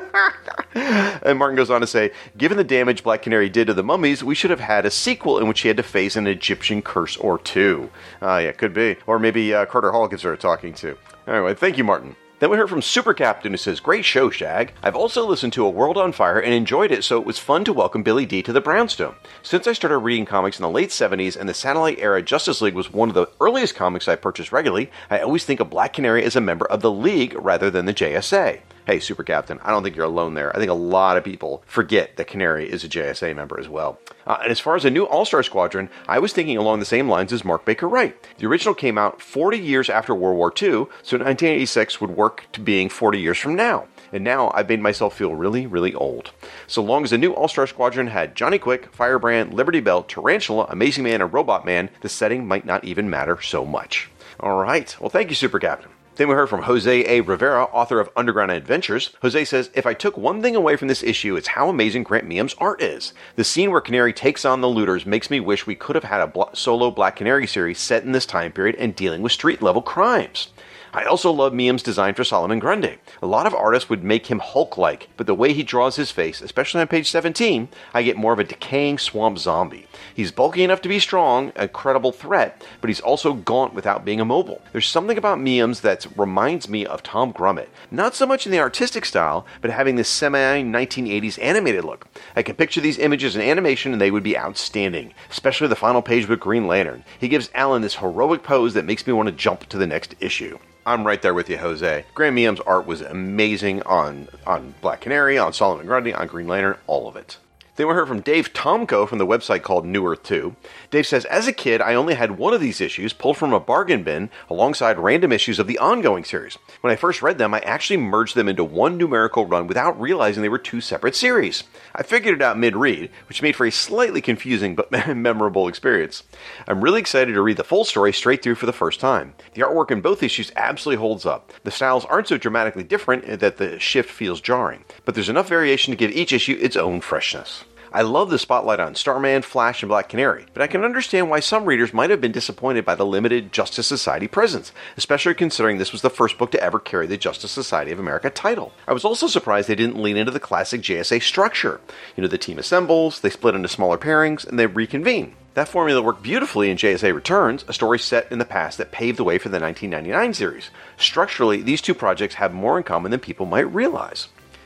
And Martin goes on to say, given the damage Black Canary did to the mummies, we should have had a sequel in which he had to face an Egyptian curse or two. Ah, uh, yeah, could be. Or maybe uh, Carter Hall gives her a talking to. Anyway, thank you, Martin. Then we heard from Super Captain, who says, great show, Shag. I've also listened to A World on Fire and enjoyed it, so it was fun to welcome Billy D to the Brownstone. Since I started reading comics in the late seventies and the Satellite era Justice League was one of the earliest comics I purchased regularly, I always think of Black Canary as a member of the League rather than the J S A. Hey, Super Captain, I don't think you're alone there. I think a lot of people forget that Canary is a J S A member as well. Uh, and as far as a new All-Star Squadron, I was thinking along the same lines as Mark Baker Wright. The original came out forty years after World War Two, so nineteen eighty-six would work to being forty years from now. And now I've made myself feel really, really old. So long as the new All-Star Squadron had Johnny Quick, Firebrand, Liberty Bell, Tarantula, Amazing Man, and Robot Man, the setting might not even matter so much. All right. Well, thank you, Super Captain. Then we heard from Jose A. Rivera, author of Underground Adventures. Jose says, if I took one thing away from this issue, it's how amazing Grant Meeham's art is. The scene where Canary takes on the looters makes me wish we could have had a bl- solo Black Canary series set in this time period and dealing with street-level crimes. I also love Meeham's design for Solomon Grundy. A lot of artists would make him Hulk-like, but the way he draws his face, especially on page seventeen, I get more of a decaying swamp zombie. He's bulky enough to be strong, a credible threat, but he's also gaunt without being immobile. There's something about Meeham's that reminds me of Tom Grummett. Not so much in the artistic style, but having this semi-nineteen eighties animated look. I can picture these images in animation and they would be outstanding, especially the final page with Green Lantern. He gives Alan this heroic pose that makes me want to jump to the next issue. I'm right there with you, Jose. Grant Meeham's art was amazing on, on Black Canary, on Solomon Grundy, on Green Lantern, all of it. Then we heard from Dave Tomko from the website called New Earth two. Dave says, as a kid, I only had one of these issues pulled from a bargain bin alongside random issues of the ongoing series. When I first read them, I actually merged them into one numerical run without realizing they were two separate series. I figured it out mid-read, which made for a slightly confusing but memorable experience. I'm really excited to read the full story straight through for the first time. The artwork in both issues absolutely holds up. The styles aren't so dramatically different that the shift feels jarring, but there's enough variation to give each issue its own freshness. I love the spotlight on Starman, Flash, and Black Canary, but I can understand why some readers might have been disappointed by the limited Justice Society presence, especially considering this was the first book to ever carry the Justice Society of America title. I was also surprised they didn't lean into the classic J S A structure. You know, the team assembles, they split into smaller pairings, and they reconvene. That formula worked beautifully in J S A Returns, a story set in the past that paved the way for the nineteen ninety-nine series. Structurally, these two projects have more in common than people might realize.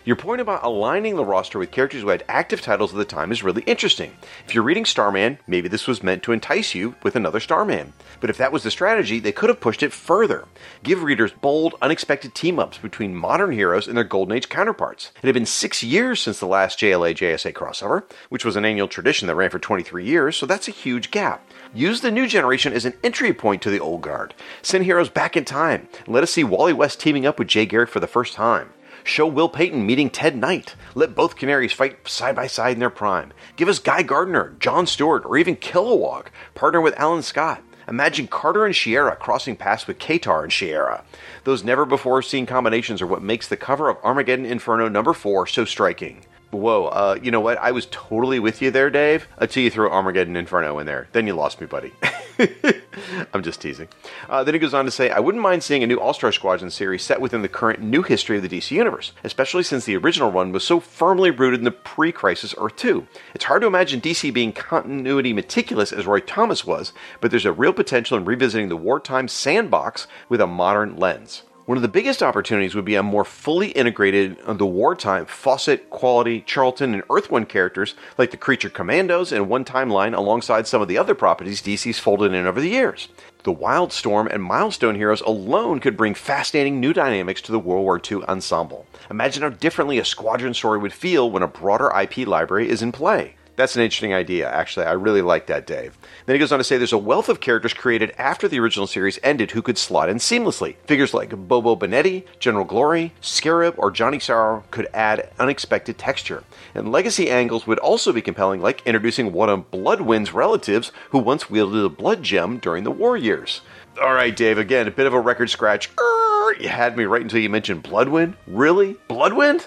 Your point about aligning the roster with characters who had active titles at the time is really interesting. If you're reading Starman, maybe this was meant to entice you with another Starman. But if that was the strategy, they could have pushed it further. Give readers bold, unexpected team-ups between modern heroes and their Golden Age counterparts. It had been six years since the last J L A J S A crossover, which was an annual tradition that ran for twenty-three years, so that's a huge gap. Use the new generation as an entry point to the old guard. Send heroes back in time, and let us see Wally West teaming up with Jay Garrick for the first time. Show Will Payton meeting Ted Knight. Let both Canaries fight side by side in their prime. Give us Guy Gardner, John Stewart, or even Kilowog, partner with Alan Scott. Imagine Carter and Shiera crossing paths with Katar and Shiera. Those never-before-seen combinations are what makes the cover of Armageddon Inferno number four so striking. Whoa, uh, you know what? I was totally with you there, Dave, until you threw Armageddon Inferno in there. Then you lost me, buddy. I'm just teasing. Uh, then he goes on to say, I wouldn't mind seeing a new All-Star Squadron series set within the current new history of the D C Universe, especially since the original run was so firmly rooted in the pre-Crisis Earth two. It's hard to imagine D C being continuity meticulous as Roy Thomas was, but there's a real potential in revisiting the wartime sandbox with a modern lens. One of the biggest opportunities would be a more fully integrated uh, the wartime Fawcett, Quality, Charlton, and Earth One characters like the Creature Commandos and One Timeline alongside some of the other properties D C's folded in over the years. The Wildstorm and Milestone heroes alone could bring fascinating new dynamics to the World War Two ensemble. Imagine how differently a Squadron story would feel when a broader I P library is in play. That's an interesting idea, actually. I really like that, Dave. Then he goes on to say there's a wealth of characters created after the original series ended who could slot in seamlessly. Figures like Bobo Benetti, General Glory, Scarab, or Johnny Sorrow could add unexpected texture. And legacy angles would also be compelling, like introducing one of Bloodwind's relatives who once wielded a blood gem during the war years. All right, Dave, again, a bit of a record scratch. Urgh, you had me right until you mentioned Bloodwind. Really? Bloodwind?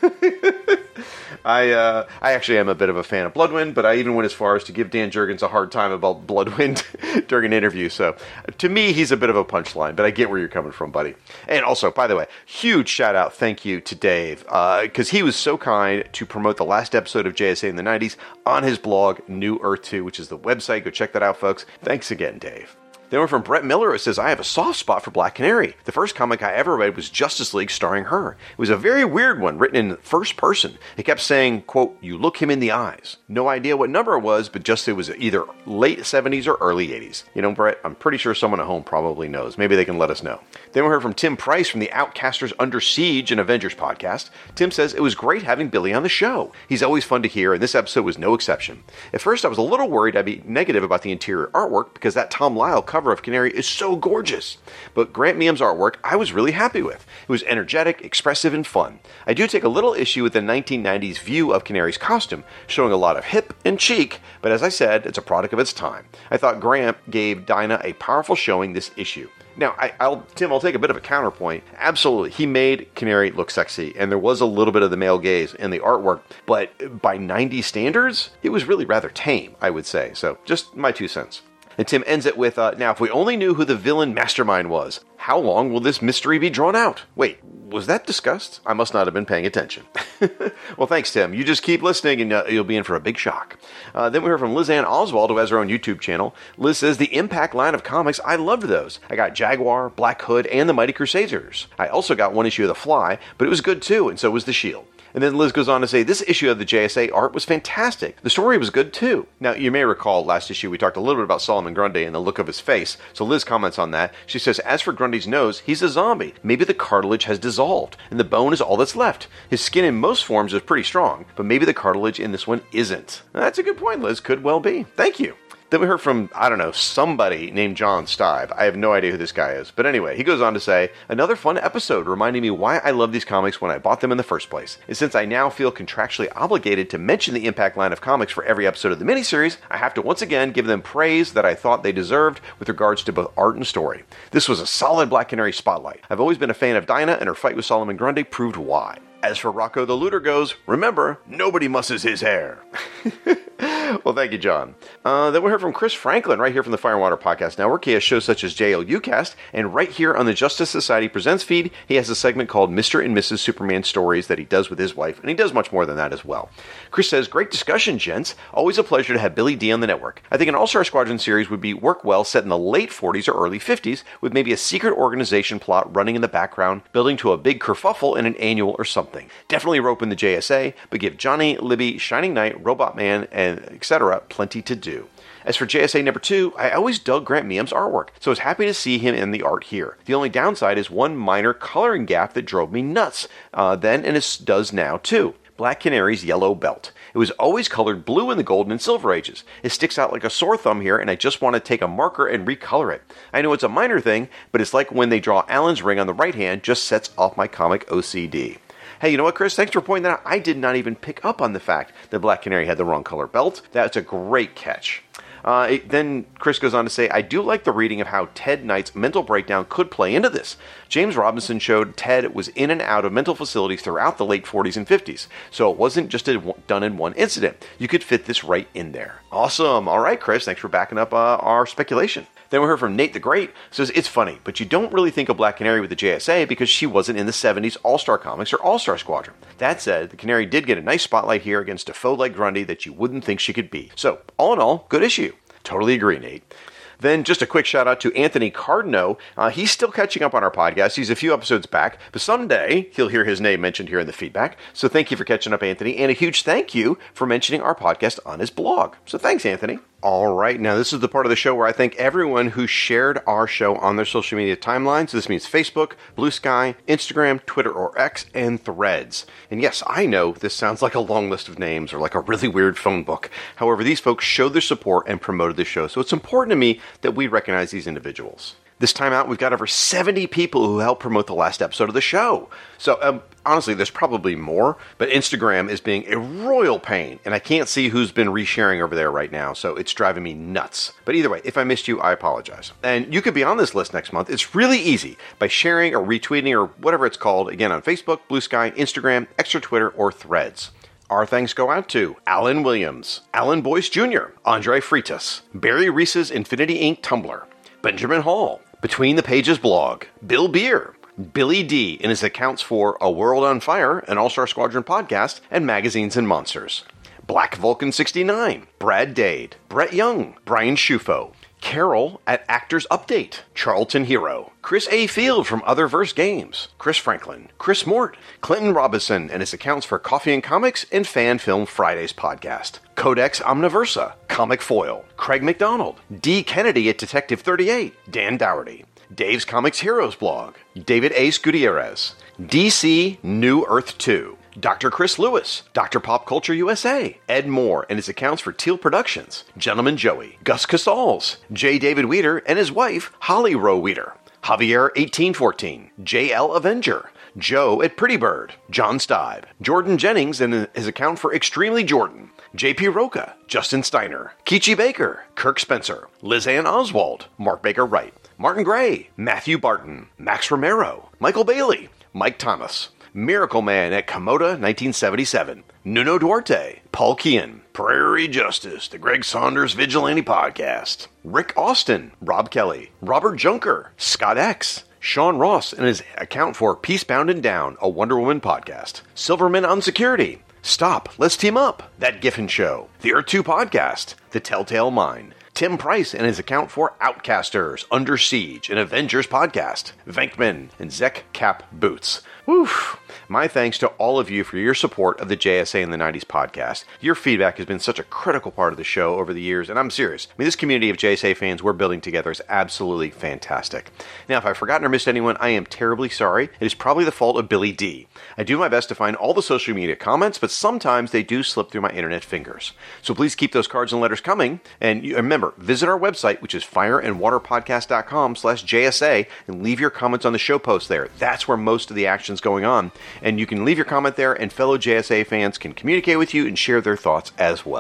I uh, I actually am a bit of a fan of Bloodwind, but I even went as far as to give Dan Jurgens a hard time about Bloodwind during an interview. So to me, he's a bit of a punchline, but I get where you're coming from, buddy. And also, by the way, huge shout out, thank you to Dave, because uh, he was so kind to promote the last episode of J S A in the nineties on his blog, New Earth two, which is the website. Go check that out, folks. Thanks again, Dave. Then we're from Brett Miller, who says, I have a soft spot for Black Canary. The first comic I ever read was Justice League starring her. It was a very weird one, written in first person. It kept saying, quote, you look him in the eyes. No idea what number it was, but just it was either late seventies or early eighties. You know, Brett, I'm pretty sure someone at home probably knows. Maybe they can let us know. Then we heard from Tim Price from the Outcasters Under Siege and Avengers podcast. Tim says, it was great having Billy on the show. He's always fun to hear, and this episode was no exception. At first, I was a little worried I'd be negative about the interior artwork because that Tom Lyle cover of Canary is so so gorgeous. But Grant Meeham's artwork I was really happy with. It was energetic, expressive, and fun. I do take a little issue with the nineteen nineties view of Canary's costume, showing a lot of hip and cheek, but as I said, it's a product of its time. I thought Grant gave Dinah a powerful showing this issue. Now, I, I'll, Tim, I'll take a bit of a counterpoint. Absolutely, he made Canary look sexy, and there was a little bit of the male gaze in the artwork, but by nineties standards, it was really rather tame, I would say. So, just my two cents. And Tim ends it with, uh, now, if we only knew who the villain mastermind was, how long will this mystery be drawn out? Wait, was that discussed? I must not have been paying attention. Well, thanks, Tim. You just keep listening, and uh, you'll be in for a big shock. Uh, then we heard from Liz Ann Oswald, who has her own YouTube channel. Liz says, the Impact line of comics, I loved those. I got Jaguar, Black Hood, and the Mighty Crusaders. I also got one issue of The Fly, but it was good too, and so was The Shield. And then Liz goes on to say, this issue of the J S A art was fantastic. The story was good too. Now, you may recall last issue we talked a little bit about Solomon Grundy and the look of his face, so Liz comments on that. She says, as for Grundy's nose, he's a zombie. Maybe the cartilage has dissolved, and the bone is all that's left. His skin in most forms is pretty strong, but maybe the cartilage in this one isn't. That's a good point, Liz. Could well be. Thank you. Then we heard from, I don't know, somebody named John Stive. I have no idea who this guy is. But anyway, he goes on to say, another fun episode reminding me why I love these comics when I bought them in the first place. And since I now feel contractually obligated to mention the Impact line of comics for every episode of the miniseries, I have to once again give them praise that I thought they deserved with regards to both art and story. This was a solid Black Canary spotlight. I've always been a fan of Dinah, and her fight with Solomon Grundy proved why. As for Rocco the Looter goes, remember, nobody musses his hair. Well, thank you, John. Uh, then we heard from Chris Franklin right here from the Fire and Water Podcast Network. He has shows such as J L U Cast, and right here on the Justice Society Presents feed, he has a segment called Mister and Missus Superman Stories that he does with his wife, and he does much more than that as well. Chris says, great discussion, gents. Always a pleasure to have Billy D on the network. I think an All-Star Squadron series would be work well set in the late forties or early fifties, with maybe a secret organization plot running in the background, building to a big kerfuffle in an annual or something. Definitely rope in the J S A, but give Johnny, Libby, Shining Knight, Robot Man, and et cetera plenty to do. As for J S A number two, I always dug Grant Meeham's artwork, so I was happy to see him in the art here. The only downside is one minor coloring gap that drove me nuts, uh, then and it does now too. Black Canary's yellow belt. It was always colored blue in the Golden and Silver Ages. It sticks out like a sore thumb here, and I just want to take a marker and recolor it. I know it's a minor thing, but it's like when they draw Alan's ring on the right hand, just sets off my comic O C D. Hey, you know what, Chris? Thanks for pointing that out. I did not even pick up on the fact that Black Canary had the wrong color belt. That's a great catch. Uh, it, then Chris goes on to say, I do like the reading of how Ted Knight's mental breakdown could play into this. James Robinson showed Ted was in and out of mental facilities throughout the late forties and fifties, so it wasn't just a, done in one incident. You could fit this right in there. Awesome. All right, Chris, thanks for backing up uh, our speculation. Then we heard from Nate the Great, says, it's funny, but you don't really think of Black Canary with the J S A because she wasn't in the seventies All-Star Comics or All-Star Squadron. That said, the Canary did get a nice spotlight here against a foe like Grundy that you wouldn't think she could be. So, all in all, good issue. Totally agree, Nate. Then just a quick shout out to Anthony Cardno. Uh, he's still catching up on our podcast. He's a few episodes back, but someday he'll hear his name mentioned here in the feedback. So thank you for catching up, Anthony, and a huge thank you for mentioning our podcast on his blog. So thanks, Anthony. All right, now this is the part of the show where I thank everyone who shared our show on their social media timelines. So this means Facebook, Blue Sky, Instagram, Twitter or X, and Threads. And yes, I know this sounds like a long list of names or like a really weird phone book. However, these folks showed their support and promoted the show, so it's important to me that we recognize these individuals. This time out, we've got over seventy people who helped promote the last episode of the show. So, um, honestly, there's probably more, but Instagram is being a royal pain, and I can't see who's been resharing over there right now, so it's driving me nuts. But either way, if I missed you, I apologize. And you could be on this list next month. It's really easy by sharing or retweeting or whatever it's called, again, on Facebook, Blue Sky, Instagram, Extra Twitter, or Threads. Our thanks go out to Alan Williams, Alan Boyce Junior, Andre Freitas, Barry Reese's Infinity Incorporated. Tumblr, Benjamin Hall, Between the Pages blog, Bill Beer, Billy D in his accounts for A World on Fire, an All-Star Squadron podcast, and Magazines and Monsters, Black Vulcan sixty-nine, Brad Dade, Brett Young, Brian Schufo, Carol at Actors Update, Charlton Hero, Chris A. Field from Otherverse Games, Chris Franklin, Chris Mort, Clinton Robinson and his accounts for Coffee and Comics and Fan Film Fridays podcast, Codex Omniversa, Comic Foil, Craig McDonald, D. Kennedy at Detective thirty-eight, Dan Dougherty, Dave's Comics Heroes blog, David Ace Gutierrez, D C New Earth two, Doctor Chris Lewis, Doctor Pop Culture U S A, Ed Moore and his accounts for Teal Productions, Gentleman Joey, Gus Casals, J. David Weeder and his wife, Holly Rowe Weeder, Javier eighteen fourteen, J L Avenger, Joe at Pretty Bird, John Stibe, Jordan Jennings and his account for Extremely Jordan, J P Roca, Justin Steiner, Kichi Baker, Kirk Spencer, Liz Ann Oswald, Mark Baker Wright, Martin Gray, Matthew Barton, Max Romero, Michael Bailey, Mike Thomas, Miracle Man at Komoda nineteen seventy-seven, Nuno Duarte, Paul Kean, Prairie Justice, the Greg Saunders Vigilante Podcast, Rick Austin, Rob Kelly, Robert Junker, Scott X, Sean Ross and his account for Peacebound and Down, a Wonder Woman podcast, Silverman on Security, Stop, Let's Team Up, That Giffen Show, The Earth two Podcast, The Telltale Mind, Tim Price and his account for Outcasters, Under Siege, an Avengers podcast, Venkman and Zek Cap Boots. Woof! My thanks to all of you for your support of the J S A in the nineties podcast. Your feedback has been such a critical part of the show over the years, and I'm serious. I mean, this community of J S A fans we're building together is absolutely fantastic. Now, if I've forgotten or missed anyone, I am terribly sorry. It is probably the fault of Billy D. I do my best to find all the social media comments, but sometimes they do slip through my internet fingers. So please keep those cards and letters coming, and you, remember, visit our website, which is fireandwaterpodcast.com slash JSA, and leave your comments on the show post there. That's where most of the action's going on, and you can leave your comment there, and fellow J S A fans can communicate with you and share their thoughts as well.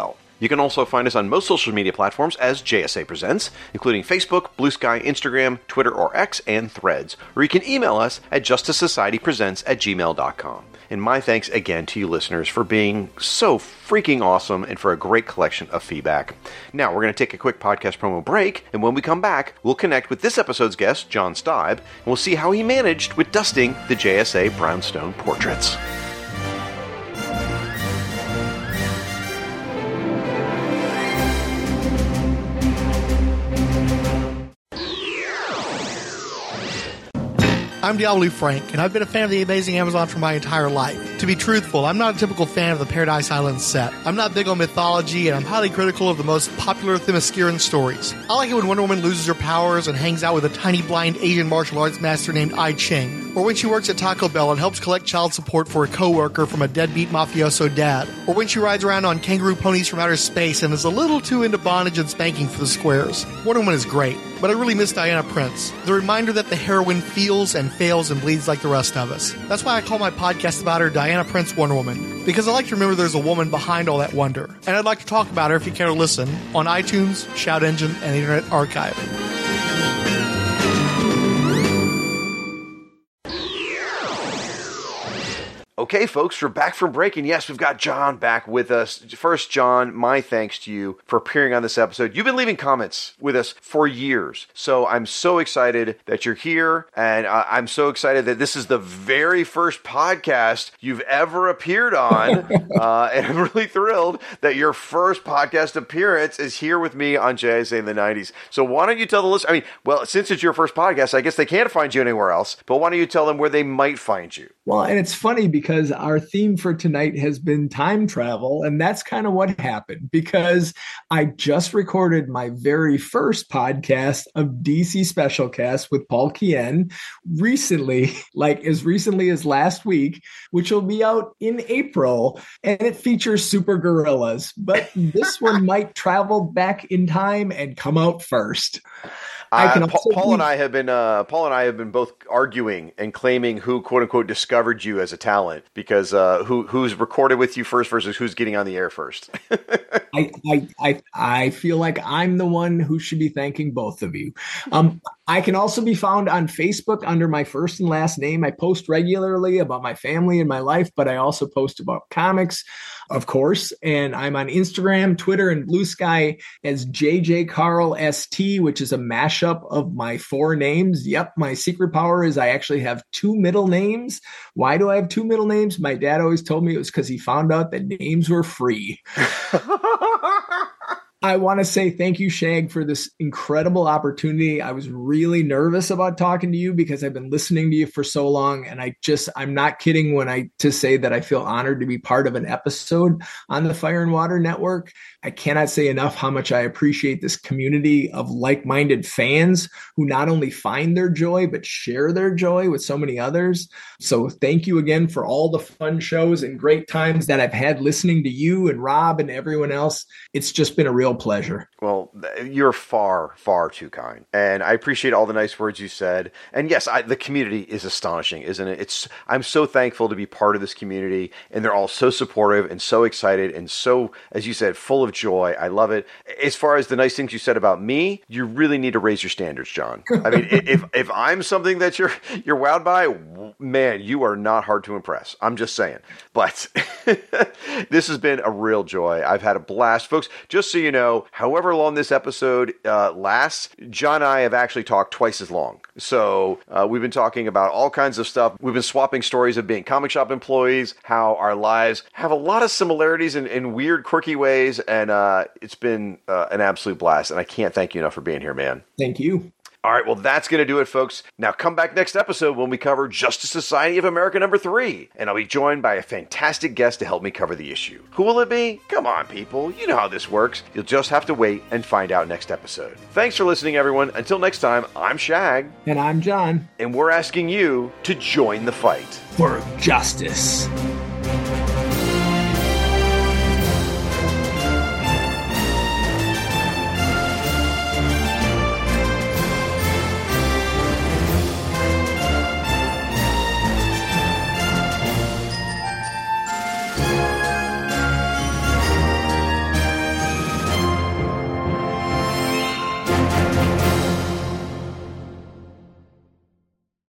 You can also find us on most social media platforms as J S A Presents, including Facebook, Blue Sky, Instagram, Twitter or X, and Threads. Or you can email us at justice society presents at gmail dot com. And my thanks again to you listeners for being so freaking awesome and for a great collection of feedback. Now, we're going to take a quick podcast promo break, and when we come back, we'll connect with this episode's guest, John Steib, and we'll see how he managed with dusting the J S A Brownstone portraits. I'm Diablo Frank, and I've been a fan of the Amazing Amazon for my entire life. To be truthful, I'm not a typical fan of the Paradise Island set. I'm not big on mythology, and I'm highly critical of the most popular Themysciran stories. I like it when Wonder Woman loses her powers and hangs out with a tiny blind Asian martial arts master named I Ching. Or when she works at Taco Bell and helps collect child support for a coworker from a deadbeat mafioso dad. Or when she rides around on kangaroo ponies from outer space and is a little too into bondage and spanking for the squares. Wonder Woman is great, but I really miss Diana Prince. The reminder that the heroine feels and fails and bleeds like the rest of us. That's why I call my podcast about her Diana Prince Wonder Woman, because I like to remember there's a woman behind all that wonder. And I'd like to talk about her, if you care to listen, on iTunes, Shout Engine, and Internet Archive. Okay, folks, we're back from break, and yes, we've got John back with us. First, John, my thanks to you for appearing on this episode. You've been leaving comments with us for years, so I'm so excited that you're here, and uh, I'm so excited that this is the very first podcast you've ever appeared on, uh, and I'm really thrilled that your first podcast appearance is here with me on J S A in the nineties. So why don't you tell the listeners, I mean, well, since it's your first podcast, I guess they can't find you anywhere else, but why don't you tell them where they might find you? Well, and it's funny because our theme for tonight has been time travel, and that's kind of what happened because I just recorded my very first podcast of D C Special Cast with Paul Kien recently, like as recently as last week, which will be out in April, and it features super gorillas, but this one might travel back in time and come out first. I can uh, Paul, Paul be- and I have been uh, Paul and I have been both arguing and claiming who quote unquote discovered you as a talent because uh, who who's recorded with you first versus who's getting on the air first. I, I I I feel like I'm the one who should be thanking both of you. Um, I can also be found on Facebook under my first and last name. I post regularly about my family and my life, but I also post about comics, of course. And I'm on Instagram, Twitter, and Blue Sky as J J Carl S T, which is a mashup of my four names. Yep, my secret power is I actually have two middle names. Why do I have two middle names? My dad always told me it was because he found out that names were free. I want to say thank you, Shag, for this incredible opportunity. I was really nervous about talking to you because I've been listening to you for so long. And I just, I'm not kidding when I to say that I feel honored to be part of an episode on the Fire and Water Network. I cannot say enough how much I appreciate this community of like-minded fans who not only find their joy, but share their joy with so many others. So thank you again for all the fun shows and great times that I've had listening to you and Rob and everyone else. It's just been a real pleasure. Well, you're far, far too kind. And I appreciate all the nice words you said. And yes, I, the community is astonishing, isn't it? It's I'm so thankful to be part of this community. And they're all so supportive and so excited and so, as you said, full of joy. I love it. As far as the nice things you said about me, you really need to raise your standards, John. I mean, if if I'm something that you're you're wowed by, man, you are not hard to impress. I'm just saying. But this has been a real joy. I've had a blast. Folks, just so you know, however long this episode uh, lasts, John and I have actually talked twice as long. So uh, we've been talking about all kinds of stuff. We've been swapping stories of being comic shop employees, how our lives have a lot of similarities in, in weird, quirky ways. And uh, it's been uh, an absolute blast. And I can't thank you enough for being here, man. Thank you. All right, well, that's going to do it, folks. Now come back next episode when we cover Justice Society of America number three. And I'll be joined by a fantastic guest to help me cover the issue. Who will it be? Come on, people. You know how this works. You'll just have to wait and find out next episode. Thanks for listening, everyone. Until next time, I'm Shag. And I'm John. And we're asking you to join the fight For justice.